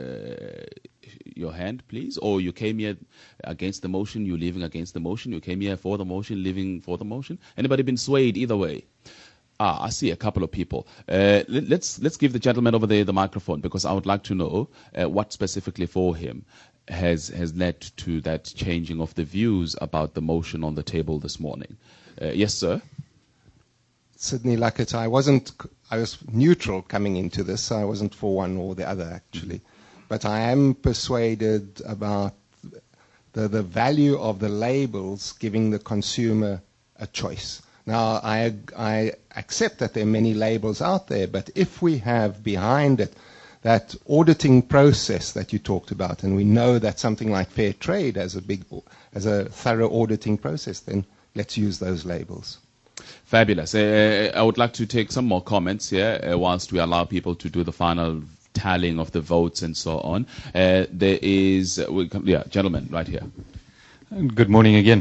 your hand, please. Or you came here against the motion, you're leaving against the motion. You came here for the motion, leaving for the motion. Anybody been swayed either way? I see a couple of people. Let's give the gentleman over there the microphone, because I would like to know what specifically for him has led to that changing of the views about the motion on the table this morning. Yes, sir. Sydney Luckett. I was neutral coming into this, so I wasn't for one or the other, actually. But I am persuaded about the value of the labels giving the consumer a choice. Now, I accept that there are many labels out there, but if we have behind it that auditing process that you talked about, and we know that something like fair trade has a thorough auditing process, then let's use those labels. Fabulous. I would like to take some more comments here whilst we allow people to do the final tallying of the votes and so on. There is, gentleman right here. Good morning again.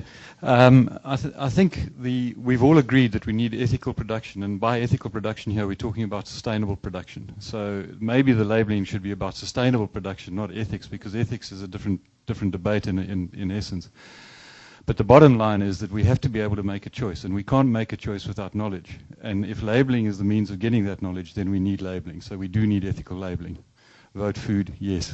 I think we've all agreed that we need ethical production, and by ethical production here we're talking about sustainable production. So maybe the labeling should be about sustainable production, not ethics, because ethics is a different debate in essence. But the bottom line is that we have to be able to make a choice, and we can't make a choice without knowledge. And if labeling is the means of getting that knowledge, then we need labeling. So we do need ethical labeling. Vote food, yes.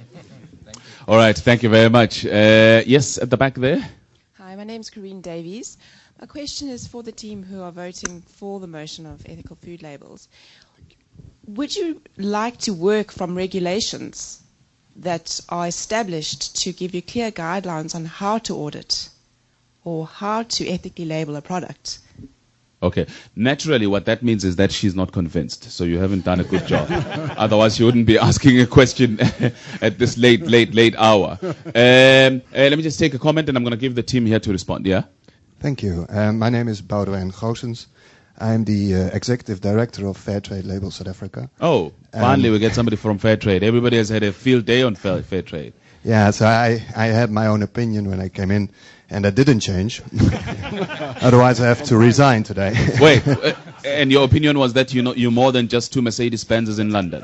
All right, thank you very much. Yes, at the back there. Hi, my name's Corinne Davies. My question is for the team who are voting for the motion of ethical food labels. Would you like to work from regulations that are established to give you clear guidelines on how to audit or how to ethically label a product? Okay. Naturally, what that means is that she's not convinced, so you haven't done a good job. Otherwise, you wouldn't be asking a question at this late hour. Let me just take a comment, and I'm going to give the team here to respond. Yeah? Thank you. My name is Boudewijn Goossens. I'm the Executive Director of Fair Trade Label South Africa. Oh, finally we get somebody from Fair Trade. Everybody has had a field day on Fair Trade. Yeah, so I had my own opinion when I came in, and that didn't change. Otherwise, I have to resign today. Wait, and your opinion was that you're more than just two Mercedes-Benzes in London?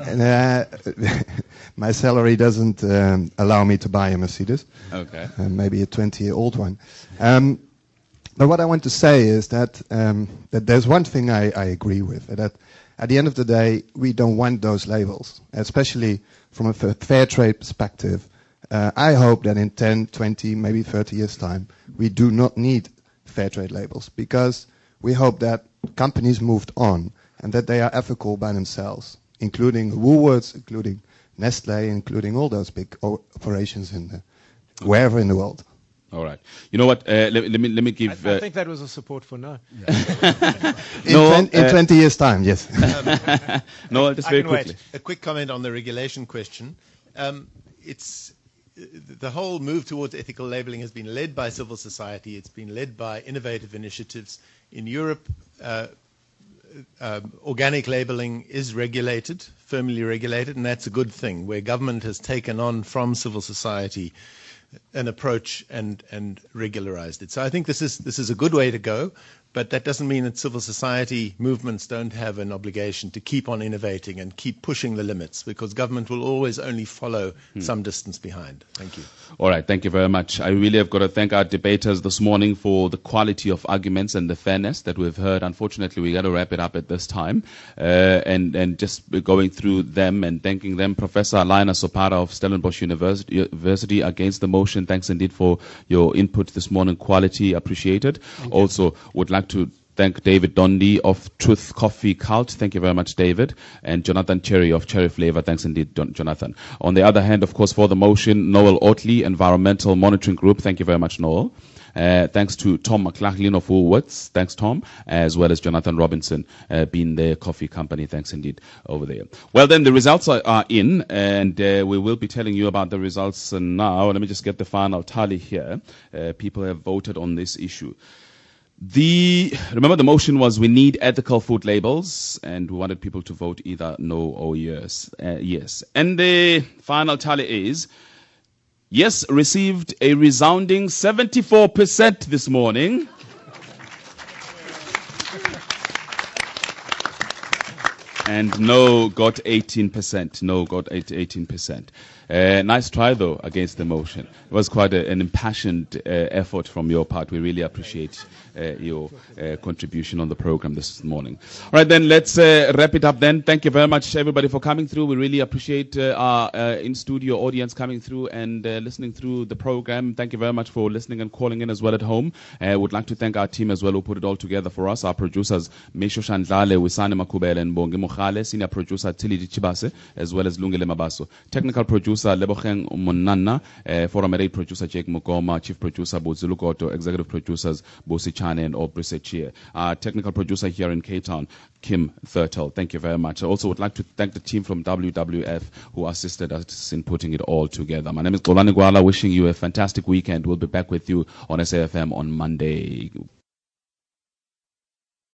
My salary doesn't allow me to buy a Mercedes. Okay. Maybe a 20-year-old one. But what I want to say is that there's one thing I agree with, that at the end of the day, we don't want those labels, especially from a fair trade perspective. I hope that in 10, 20, maybe 30 years' time, we do not need fair trade labels, because we hope that companies moved on and that they are ethical by themselves, including Woolworths, including Nestle, including all those big operations wherever in the world. All right. You know what? Let me give. I think that was a support for no. In 20 years' time, yes. No, just very quickly. Wait. A quick comment on the regulation question. It's the whole move towards ethical labeling has been led by civil society. It's been led by innovative initiatives. In Europe, organic labeling is regulated, firmly regulated, and that's a good thing, where government has taken on from civil society an approach and regularized it. So I think this is a good way to go, but that doesn't mean that civil society movements don't have an obligation to keep on innovating and keep pushing the limits, because government will always only follow some distance behind. Thank you. All right, thank you very much. I really have got to thank our debaters this morning for the quality of arguments and the fairness that we've heard. Unfortunately, we got to wrap it up at this time, and just going through them and thanking them. Professor Alaina Sopara of Stellenbosch University against the motion. Thanks indeed for your input this morning. Quality appreciated. Also, would like to thank David Dondi of Truth Coffee Cult. Thank you very much, David. And Jonathan Cherry of Cherry Flavor. Thanks indeed, Jonathan. On the other hand, of course, for the motion, Noel Otley, Environmental Monitoring Group. Thank you very much, Noel. Thanks to Tom McLaughlin of Woolworths. Thanks, Tom. As well as Jonathan Robinson, being their coffee company. Thanks indeed over there. Well, then the results are in, and we will be telling you about the results now. Let me just get the final tally here. People have voted on this issue. Remember the motion was we need ethical food labels, and we wanted people to vote either no or yes. And the final tally is yes received a resounding 74% this morning. And no got 18%. No got 18%. Nice try, though, against the motion. It was quite an impassioned effort from your part. We really appreciate your contribution on the program this morning. All right, then, let's wrap it up then. Thank you very much, everybody, for coming through. We really appreciate our in-studio audience coming through and listening through the program. Thank you very much for listening and calling in as well at home. Would like to thank our team as well who put it all together for us. Our producers, Mesho Shandlale, Wisane Makubele, and Bongi Mokhale. Senior producer, Tilidi Chibase, as well as Lungile Mabaso. Technical producer, Lebocheng Monana, Forum 8 producer, Jake Mugoma, chief producer, Bozulu Goto, executive producers, Bosi Chane and Aubrey Chia. Our technical producer here in Cape Town, Kim Thurtle. Thank you very much. I also would like to thank the team from WWF who assisted us in putting it all together. My name is Xolani Gwala, wishing you a fantastic weekend. We'll be back with you on SAFM on Monday.